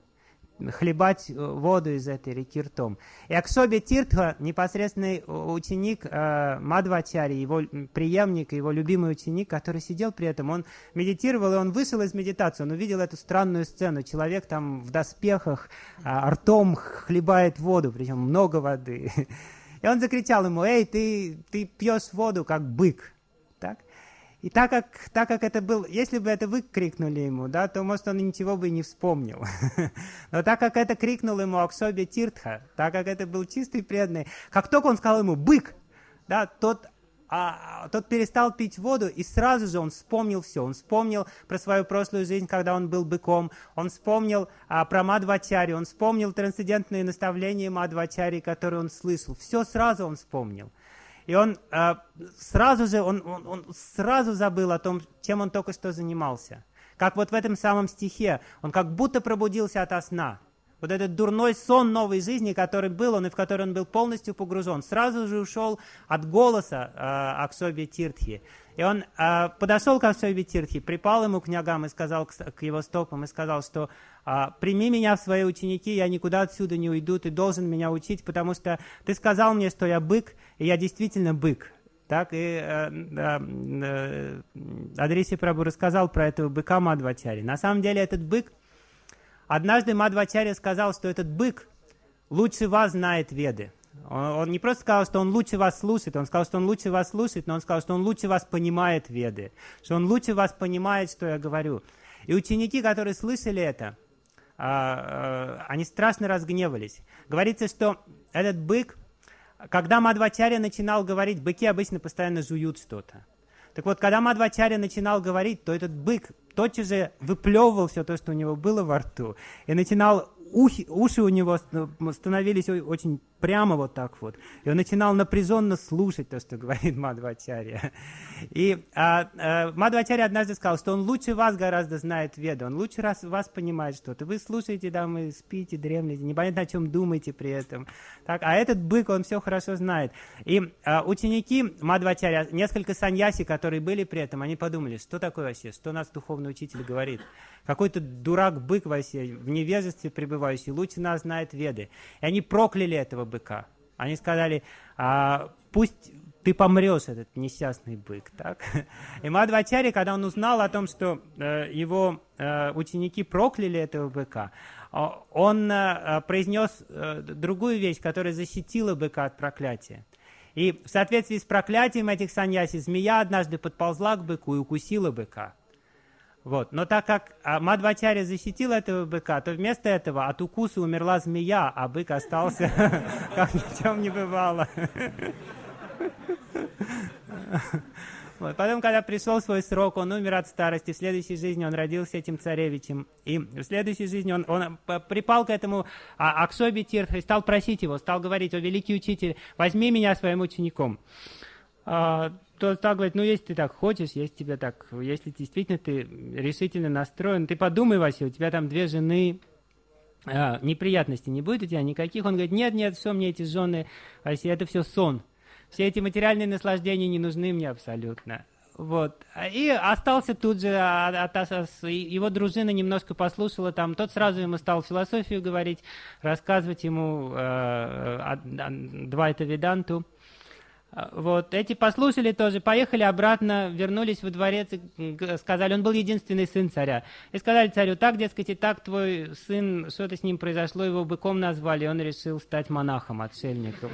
хлебать воду из этой реки ртом. И Акшобхья Тиртха, непосредственный ученик э, Мадхвачарьи, его преемник, его любимый ученик, который сидел при этом, он медитировал, и он вышел из медитации, он увидел эту странную сцену. Человек там в доспехах э, ртом хлебает воду, причем много воды. И он закричал ему: «Эй, ты, ты пьешь воду, как бык». Так? И так как, так как это был, если бы это вы крикнули ему, да, то, может, он ничего бы и не вспомнил. Но так как это крикнул ему Акшобхья Тиртха, так как это был чистый преданный, как только он сказал ему «бык», да, тот, а, тот перестал пить воду, и сразу же он вспомнил все. Он вспомнил про свою прошлую жизнь, когда он был быком, он вспомнил а, про Мадхвачарью, он вспомнил трансцендентные наставления Мадхвачарьи, которые он слышал. Все сразу он вспомнил. И он э, сразу же, он, он, он сразу забыл о том, чем он только что занимался. Как вот в этом самом стихе, он как будто пробудился ото сна. Вот этот дурной сон новой жизни, который был, он и в который он был полностью погружен, сразу же ушел от голоса э, Акшобхьи Тиртхи. И он э, подошел к Акшобхье Тиртхи, припал ему к ногам и сказал, к, к его стопам, и сказал, что э, «Прими меня в свои ученики, я никуда отсюда не уйду, ты должен меня учить, потому что ты сказал мне, что я бык, и я действительно бык». Так, и э, э, Адришья Прабху рассказал про этого быка Мадхвачарьи. На самом деле этот бык, однажды Мадхвачарья сказал, что этот бык лучше вас знает Веды. Он, он не просто сказал, что он лучше вас слушает, он сказал, что он лучше вас слушает, но он сказал, что он лучше вас понимает Веды, что он лучше вас понимает, что я говорю. И ученики, которые слышали это, а, а, они страшно разгневались. Говорится, что этот бык когда Мадхвачарья начинал говорить, быки обычно постоянно жуют что-то. Так вот, когда Мадхвачарья начинал говорить, то этот бык тотчас же выплевывал все то, что у него было во рту, и начинал, ухи, уши у него становились очень прямо вот так вот. И он начинал напряженно слушать то, что говорит Мадхвачарья. И а, а, Мадхвачарья однажды сказал, что он лучше вас гораздо знает Веду, он лучше раз, вас понимает что-то. Вы слушаете, да, мы спите, дремлете, непонятно о чем думаете при этом. Так, а этот бык, он все хорошо знает. И а, ученики Мадхвачарья, несколько саньяси, которые были при этом, они подумали, что такое вообще, что нас духовный учитель говорит. Какой-то дурак-бык вообще, в невежестве пребывающий, лучше нас знает Веды. И они прокляли этого быка. Они сказали, а, пусть ты помрешь, этот несчастный бык. Так? И Мадхвачарья, когда он узнал о том, что э, его э, ученики прокляли этого быка, он э, произнес э, другую вещь, которая защитила быка от проклятия. И в соответствии с проклятием этих саньяси, змея однажды подползла к быку и укусила быка. Вот. Но так как Мадхвачарья защитил этого быка, то вместо этого от укуса умерла змея, а бык остался, как ни в чем не бывало. Вот. Потом, когда пришел свой срок, он умер от старости. В следующей жизни он родился этим царевичем. И в следующей жизни он, он припал к этому Акшобхи Тиртха и стал просить его, стал говорить: «О, великий учитель, возьми меня своим учеником». То стал говорить: ну, если ты так хочешь, если тебе так, если действительно ты решительно настроен, ты подумай, Вася, у тебя там две жены, а, неприятностей не будет у тебя никаких. Он говорит: нет, нет, все мне эти жены, Вася, это все сон. Все эти материальные наслаждения не нужны мне абсолютно. Вот. И остался тут же, а, а, а, его дружина немножко послушала там, тот сразу ему стал философию говорить, рассказывать ему э, Двайта Веданту. Вот. Эти послушали тоже, поехали обратно, вернулись во дворец и сказали, он был единственный сын царя. И сказали царю: так, дескать, и так твой сын, что-то с ним произошло, его быком назвали, он решил стать монахом, отшельником.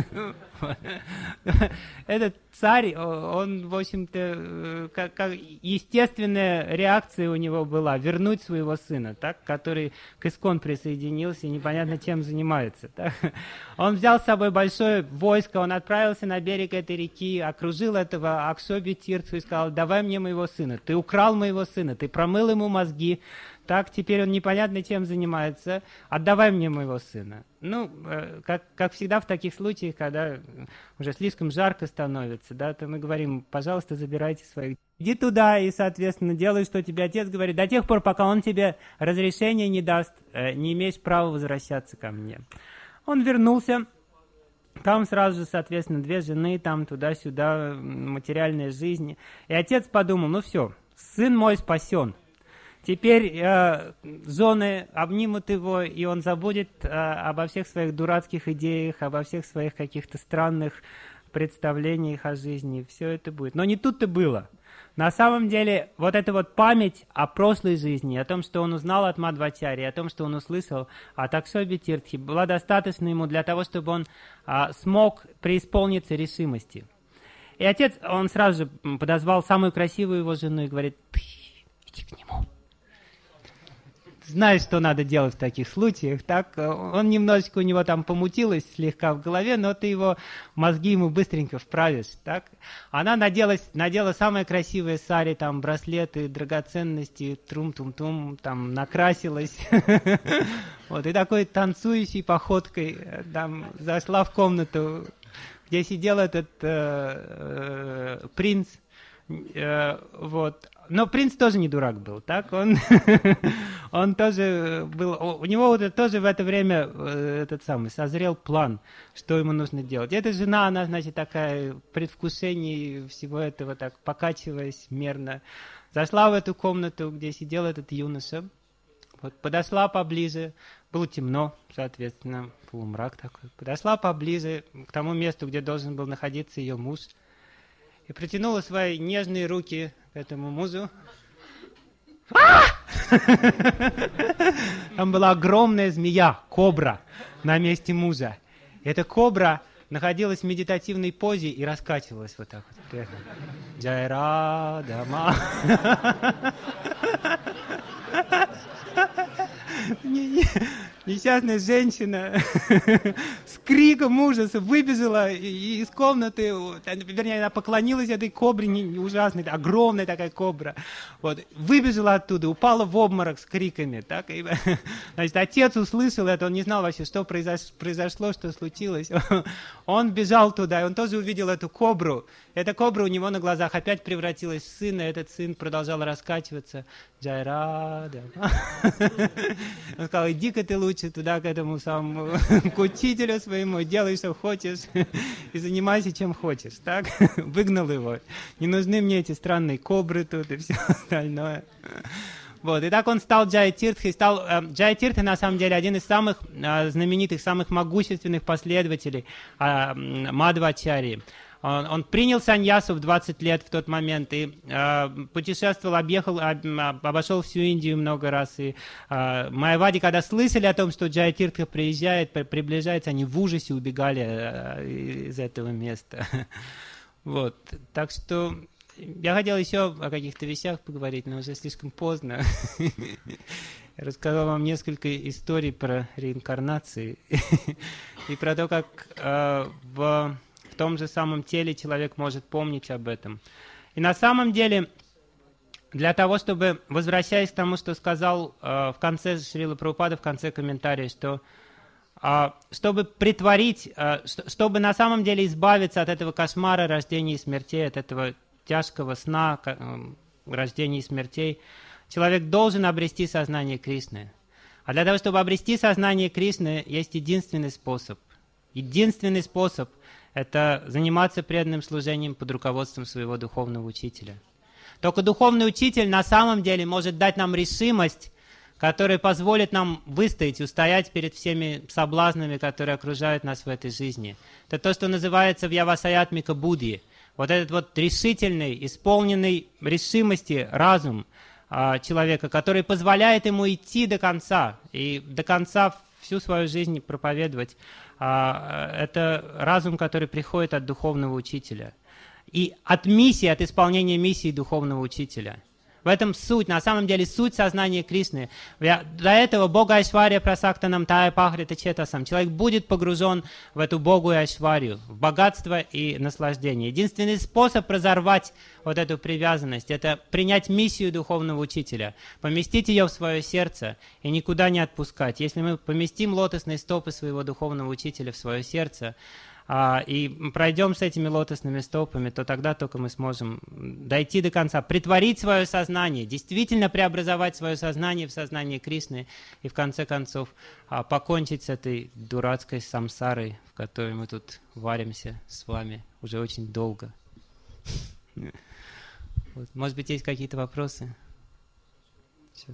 Этот царь, он, в общем-то, как естественная реакция у него была вернуть своего сына, так, который к Искон присоединился и непонятно чем занимается. Так. Он взял с собой большое войско, он отправился на берег этой реки, окружил этого Акшобхи Тиртху и сказал: давай мне моего сына, ты украл моего сына, ты промыл ему мозги, так теперь он непонятно чем занимается, отдавай мне моего сына. Ну, как, как всегда в таких случаях, когда уже слишком жарко становится, да, то мы говорим: пожалуйста, забирайте своих. Иди туда и, соответственно, делай, что тебе отец говорит, до тех пор, пока он тебе разрешения не даст, не имеешь права возвращаться ко мне. Он вернулся. Там сразу же, соответственно, две жены, там туда-сюда, материальная жизнь. И отец подумал: ну все, сын мой спасен. Теперь э, жены обнимут его, и он забудет э, обо всех своих дурацких идеях, обо всех своих каких-то странных представлениях о жизни. Все это будет. Но не тут-то было. На самом деле, вот эта вот память о прошлой жизни, о том, что он узнал от Мадхвачарьи, о том, что он услышал от Акшобхи Тиртхи, была достаточно ему для того, чтобы он а, смог преисполниться решимости. И отец, он сразу же подозвал самую красивую его жену и говорит: ты иди к нему. Знаешь, что надо делать в таких случаях, так? Он немножечко, у него там помутилось слегка в голове, но ты его, мозги ему быстренько вправишь, так? Она наделась, надела самые красивые сари, там, браслеты, драгоценности, трум-тум-тум, там, накрасилась. Вот, и такой танцующей походкой там зашла в комнату, где сидел этот принц, вот. Но принц тоже не дурак был, так? Он, он тоже был, у него вот тоже в это время этот самый созрел план, что ему нужно делать. И эта жена, она, значит, такая в предвкушении всего этого, так покачиваясь мерно, зашла в эту комнату, где сидел этот юноша, вот, подошла поближе, было темно, соответственно, полумрак такой, подошла поближе к тому месту, где должен был находиться ее муж, и протянула свои нежные руки к этому мужу. Там была огромная змея, кобра, на месте мужа. Эта кобра находилась в медитативной позе и раскачивалась вот так вот. Джайра Дама. Несчастная женщина с криком ужаса выбежала из комнаты, вернее, она поклонилась этой кобре, не ужасной, огромная такая кобра, вот, выбежала оттуда, упала в обморок с криками, так, и, значит, отец услышал это, он не знал вообще, что произошло, что случилось, он бежал туда, и он тоже увидел эту кобру, эта кобра у него на глазах опять превратилась в сына, этот сын продолжал раскачиваться, Джайрада. Он сказал, иди-ка ты лучше туда, к этому самому, к учителю своему, делай, что хочешь, и занимайся, чем хочешь. Так? Выгнал его. Не нужны мне эти странные кобры тут и все остальное. Вот. И так он стал Джайатиртхой. Стал, э, Джайатиртха, на самом деле, один из самых э, знаменитых, самых могущественных последователей э, Мадхвачарьи. Он, он принял саньясу в двадцать лет в тот момент и э, путешествовал, объехал, об, обошел всю Индию много раз. И э, майявади, когда слышали о том, что Джайатиртха приезжает, при, приближается, они в ужасе убегали э, из этого места. Вот. Так что я хотел еще о каких-то вещах поговорить, но уже слишком поздно. Я рассказал вам несколько историй про реинкарнации и про то, как э, в... в том же самом теле человек может помнить об этом. И на самом деле, для того, чтобы, возвращаясь к тому, что сказал э, в конце Шрила Прабхупада, в конце комментария, что э, чтобы притворить, э, чтобы на самом деле избавиться от этого кошмара рождения и смертей, от этого тяжкого сна э, рождения и смертей, человек должен обрести сознание Кришны. А для того, чтобы обрести сознание Кришны, есть единственный способ. Единственный способ – это заниматься преданным служением под руководством своего духовного учителя. Только духовный учитель на самом деле может дать нам решимость, которая позволит нам выстоять, устоять перед всеми соблазнами, которые окружают нас в этой жизни. Это то, что называется вьявасаятмика будхи. Вот этот вот решительный, исполненный решимости разум а, человека, который позволяет ему идти до конца и до конца всю свою жизнь проповедовать. Это разум, который приходит от духовного учителя. И от миссии, от исполнения миссии духовного учителя. В этом суть, на самом деле суть сознания Кришны. До этого Бога Айшвария прасактанам тая пахрита четасам. Человек будет погружен в эту Богу и Айшварию, в богатство и наслаждение. Единственный способ разорвать вот эту привязанность, это принять миссию духовного учителя, поместить ее в свое сердце и никуда не отпускать. Если мы поместим лотосные стопы своего духовного учителя в свое сердце, и пройдем с этими лотосными стопами, то тогда только мы сможем дойти до конца, притворить свое сознание, действительно преобразовать свое сознание в сознание Кришны и в конце концов покончить с этой дурацкой самсарой, в которой мы тут варимся с вами уже очень долго. Вот. Может быть, есть какие-то вопросы? Сейчас.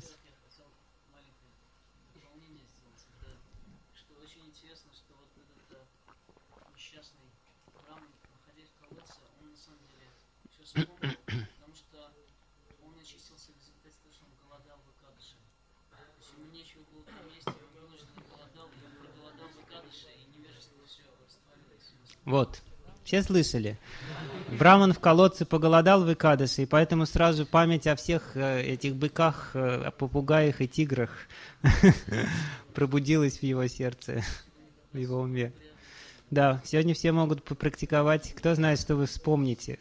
Потому что он очистился в результате того, что он голодал в Экадыше. То есть ему нечего было там есть, и он вынужденно голодал, и он проголодал в Экадыше, и невежество все растворилось. Вот, все слышали. Браман в колодце поголодал в Экадыше, и поэтому сразу память о всех этих быках, о попугаях и тиграх пробудилась в его сердце, в его уме. Да, сегодня все могут попрактиковать. Кто знает, что вы вспомните.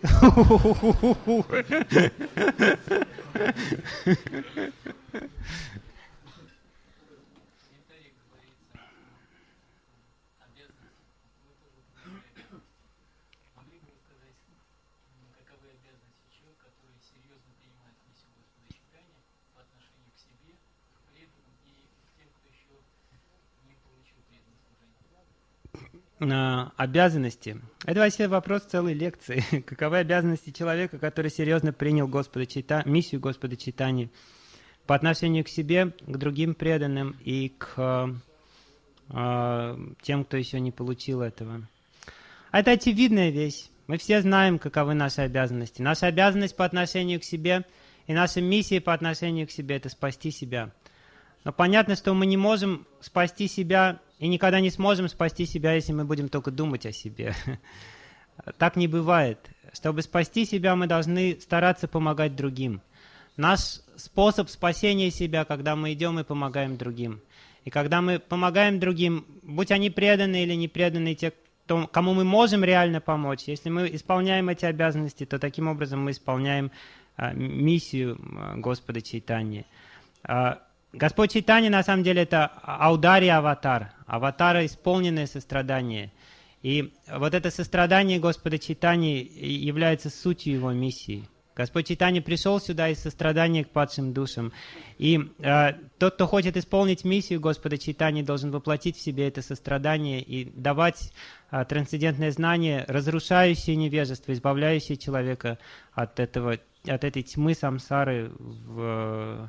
Обязанности. Это вообще вопрос целой лекции. Каковы обязанности человека, который серьезно принял Господа Чайта... миссию Господа Чайтаньи по отношению к себе, к другим преданным и к э, тем, кто еще не получил этого. Это очевидная вещь. Мы все знаем, каковы наши обязанности. Наша обязанность по отношению к себе и наша миссия по отношению к себе – это спасти себя. Но понятно, что мы не можем спасти себя и никогда не сможем спасти себя, если мы будем только думать о себе. Так не бывает. Чтобы спасти себя, мы должны стараться помогать другим. Наш способ спасения себя, когда мы идем и помогаем другим. И когда мы помогаем другим, будь они преданы или не преданы, те, кто, кому мы можем реально помочь, если мы исполняем эти обязанности, то таким образом мы исполняем а, миссию а, Господа Чайтаньи. А, Господь Чайтанья на самом деле это аудари аватар, аватара исполненное сострадание. И вот это сострадание Господа Чайтаньи является сутью его миссии. Господь Чайтанья пришел сюда из сострадания к падшим душам. И э, тот, кто хочет исполнить миссию Господа Чайтаньи, должен воплотить в себе это сострадание и давать э, трансцендентное знание, разрушающее невежество, избавляющее человека от, этого, от этой тьмы самсары в,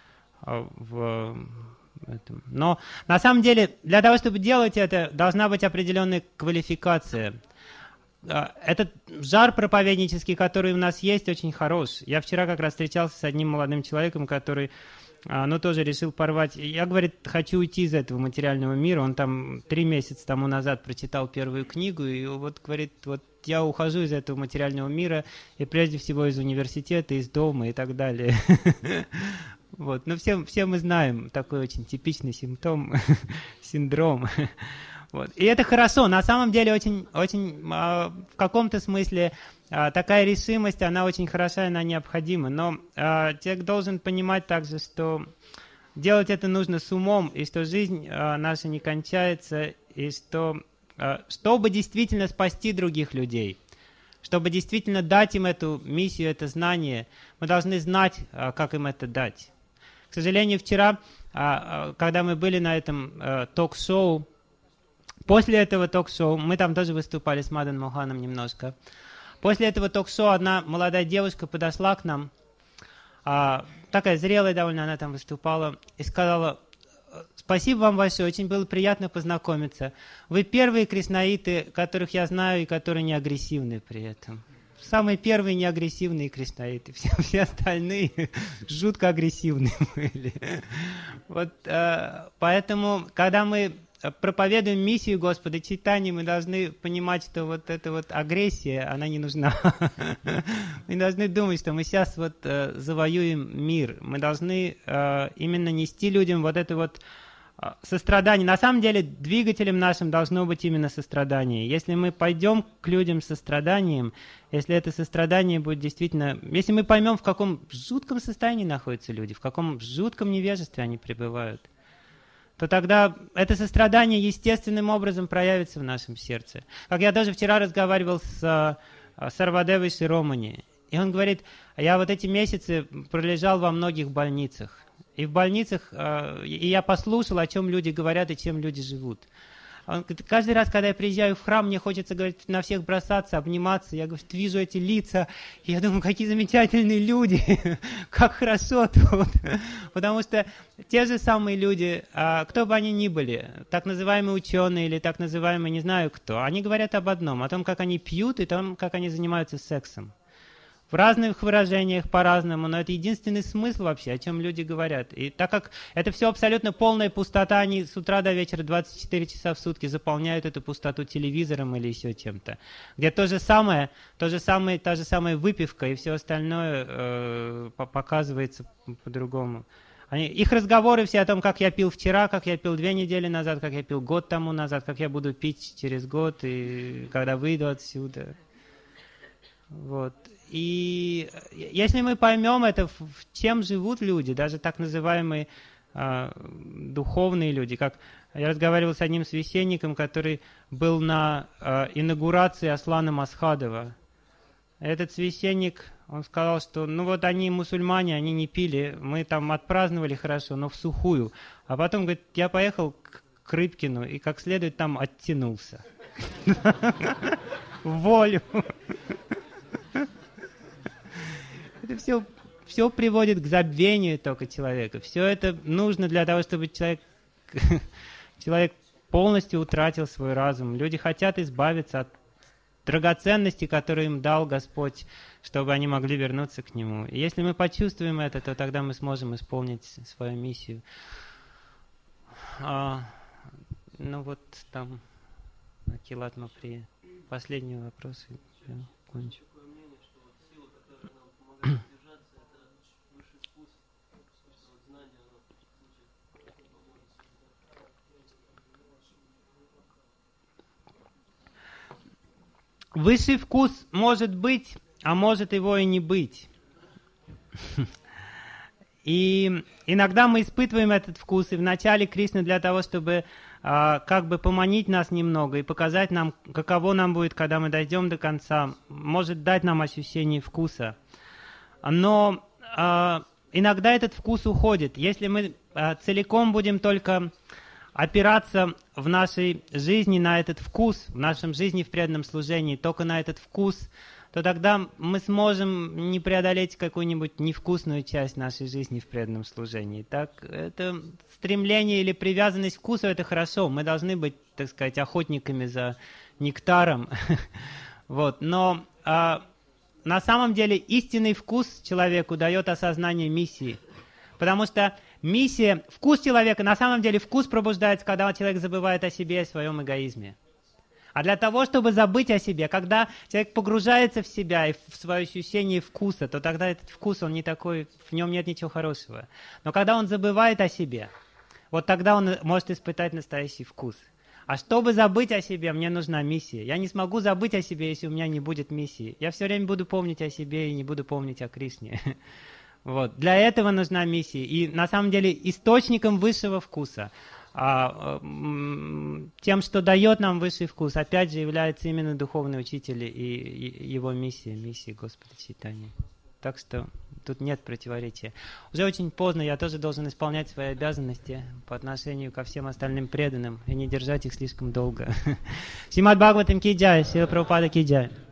в этом. Но на самом деле, для того, чтобы делать это, должна быть определенная квалификация. Этот жар проповеднический, который у нас есть, очень хорош. Я вчера как раз встречался с одним молодым человеком, который, ну, тоже решил порвать. Я, говорит, хочу уйти из этого материального мира. Он там три месяца тому назад прочитал первую книгу, и вот, говорит, вот я ухожу из этого материального мира, и прежде всего из университета, из дома и так далее. Вот. Но все, все мы знаем такой очень типичный симптом, синдром. Вот. И это хорошо. На самом деле очень, очень э, в каком-то смысле э, такая решимость, она очень хороша, она необходима. Но э, человек должен понимать также, что делать это нужно с умом, и что жизнь э, наша не кончается, и что, э, чтобы действительно спасти других людей, чтобы действительно дать им эту миссию, это знание, мы должны знать, э, как им это дать. К сожалению, вчера, э, э, когда мы были на этом э, ток-шоу, после этого ток-шоу, мы там тоже выступали с Мадан Моханом немножко. После этого ток-шоу одна молодая девушка подошла к нам, а, такая зрелая довольно, она там выступала, и сказала: спасибо вам большое, очень было приятно познакомиться. Вы первые кришнаиты, которых я знаю и которые не агрессивны при этом. Самые первые неагрессивные кришнаиты, все, все остальные жутко агрессивные были. Вот, а, поэтому, когда мы проповедуем миссию Господа Чайтаньи, мы должны понимать, что вот эта вот агрессия, она не нужна. Мы должны думать, что мы сейчас вот э, завоюем мир. Мы должны э, именно нести людям вот это вот э, сострадание. На самом деле двигателем нашим должно быть именно сострадание. Если мы пойдем к людям с состраданием, если это сострадание будет действительно... Если мы поймем, в каком жутком состоянии находятся люди, в каком жутком невежестве они пребывают, то тогда это сострадание естественным образом проявится в нашем сердце. Как я даже вчера разговаривал с Сарвадевой Широмани, и он говорит: я вот эти месяцы пролежал во многих больницах. И в больницах, и я послушал, о чем люди говорят и чем люди живут. Он говорит: каждый раз, когда я приезжаю в храм, мне хочется, говорит, на всех бросаться, обниматься. Я, говорит, вижу эти лица, и я думаю, какие замечательные люди, как хорошо тут. Потому что те же самые люди, кто бы они ни были, так называемые ученые или так называемые не знаю кто, они говорят об одном, о том, как они пьют и о том, как они занимаются сексом. В разных выражениях по-разному, но это единственный смысл вообще, о чем люди говорят. И так как это все абсолютно полная пустота, они с утра до вечера двадцать четыре часа в сутки заполняют эту пустоту телевизором или еще чем-то. Где то же самое, то же самое, та же самая выпивка и все остальное э, показывается по-другому. Они, их разговоры все о том, как я пил вчера, как я пил две недели назад, как я пил год тому назад, как я буду пить через год и когда выйду отсюда. Вот. И если мы поймем это, чем живут люди, даже так называемые э, духовные люди, как я разговаривал с одним священником, который был на э, инаугурации Аслана Масхадова. Этот священник, он сказал, что ну вот они мусульмане, они не пили, мы там отпраздновали хорошо, но в сухую. А потом, говорит, я поехал к, к Рыбкину и как следует там оттянулся. Волю. Это все, все приводит к забвению только человека. Все это нужно для того, чтобы человек, человек полностью утратил свой разум. Люди хотят избавиться от драгоценностей, которые им дал Господь, чтобы они могли вернуться к Нему. И если мы почувствуем это, то тогда мы сможем исполнить свою миссию. А, ну вот там, Акилат Маприя. Последний вопрос. Я кончу. высший вкус может быть, а может его и не быть. И иногда мы испытываем этот вкус, и вначале Кришна для того, чтобы а, как бы поманить нас немного и показать нам, каково нам будет, когда мы дойдем до конца, может дать нам ощущение вкуса. Но а, иногда этот вкус уходит. Если мы а, целиком будем только опираться в нашей жизни на этот вкус, в нашем жизни в преданном служении, только на этот вкус, то тогда мы сможем не преодолеть какую-нибудь невкусную часть нашей жизни в преданном служении. Так, это стремление или привязанность к вкусу – это хорошо. Мы должны быть, так сказать, охотниками за нектаром. Вот. Но а, на самом деле истинный вкус человеку дает осознание миссии. Потому что миссия, вкус человека, на самом деле вкус пробуждается, когда человек забывает о себе и о своем эгоизме. А для того, чтобы забыть о себе, когда человек погружается в себя и в свое ощущение вкуса, то тогда этот вкус, он не такой, в нем нет ничего хорошего. Но когда он забывает о себе, вот тогда он может испытать настоящий вкус. А чтобы забыть о себе, мне нужна миссия. Я не смогу забыть о себе, если у меня не будет миссии. Я все время буду помнить о себе и не буду помнить о Кришне. Вот. Для этого нужна миссия. И на самом деле источником высшего вкуса, А, тем, что дает нам высший вкус, опять же, является именно духовный учитель и, и его миссия, миссия Господа Чайтаньи. Так что тут нет противоречия. Уже очень поздно, я тоже должен исполнять свои обязанности по отношению ко всем остальным преданным и не держать их слишком долго. Шримад Бхагаватам ки джай, Шрила Прабхупада ки джай.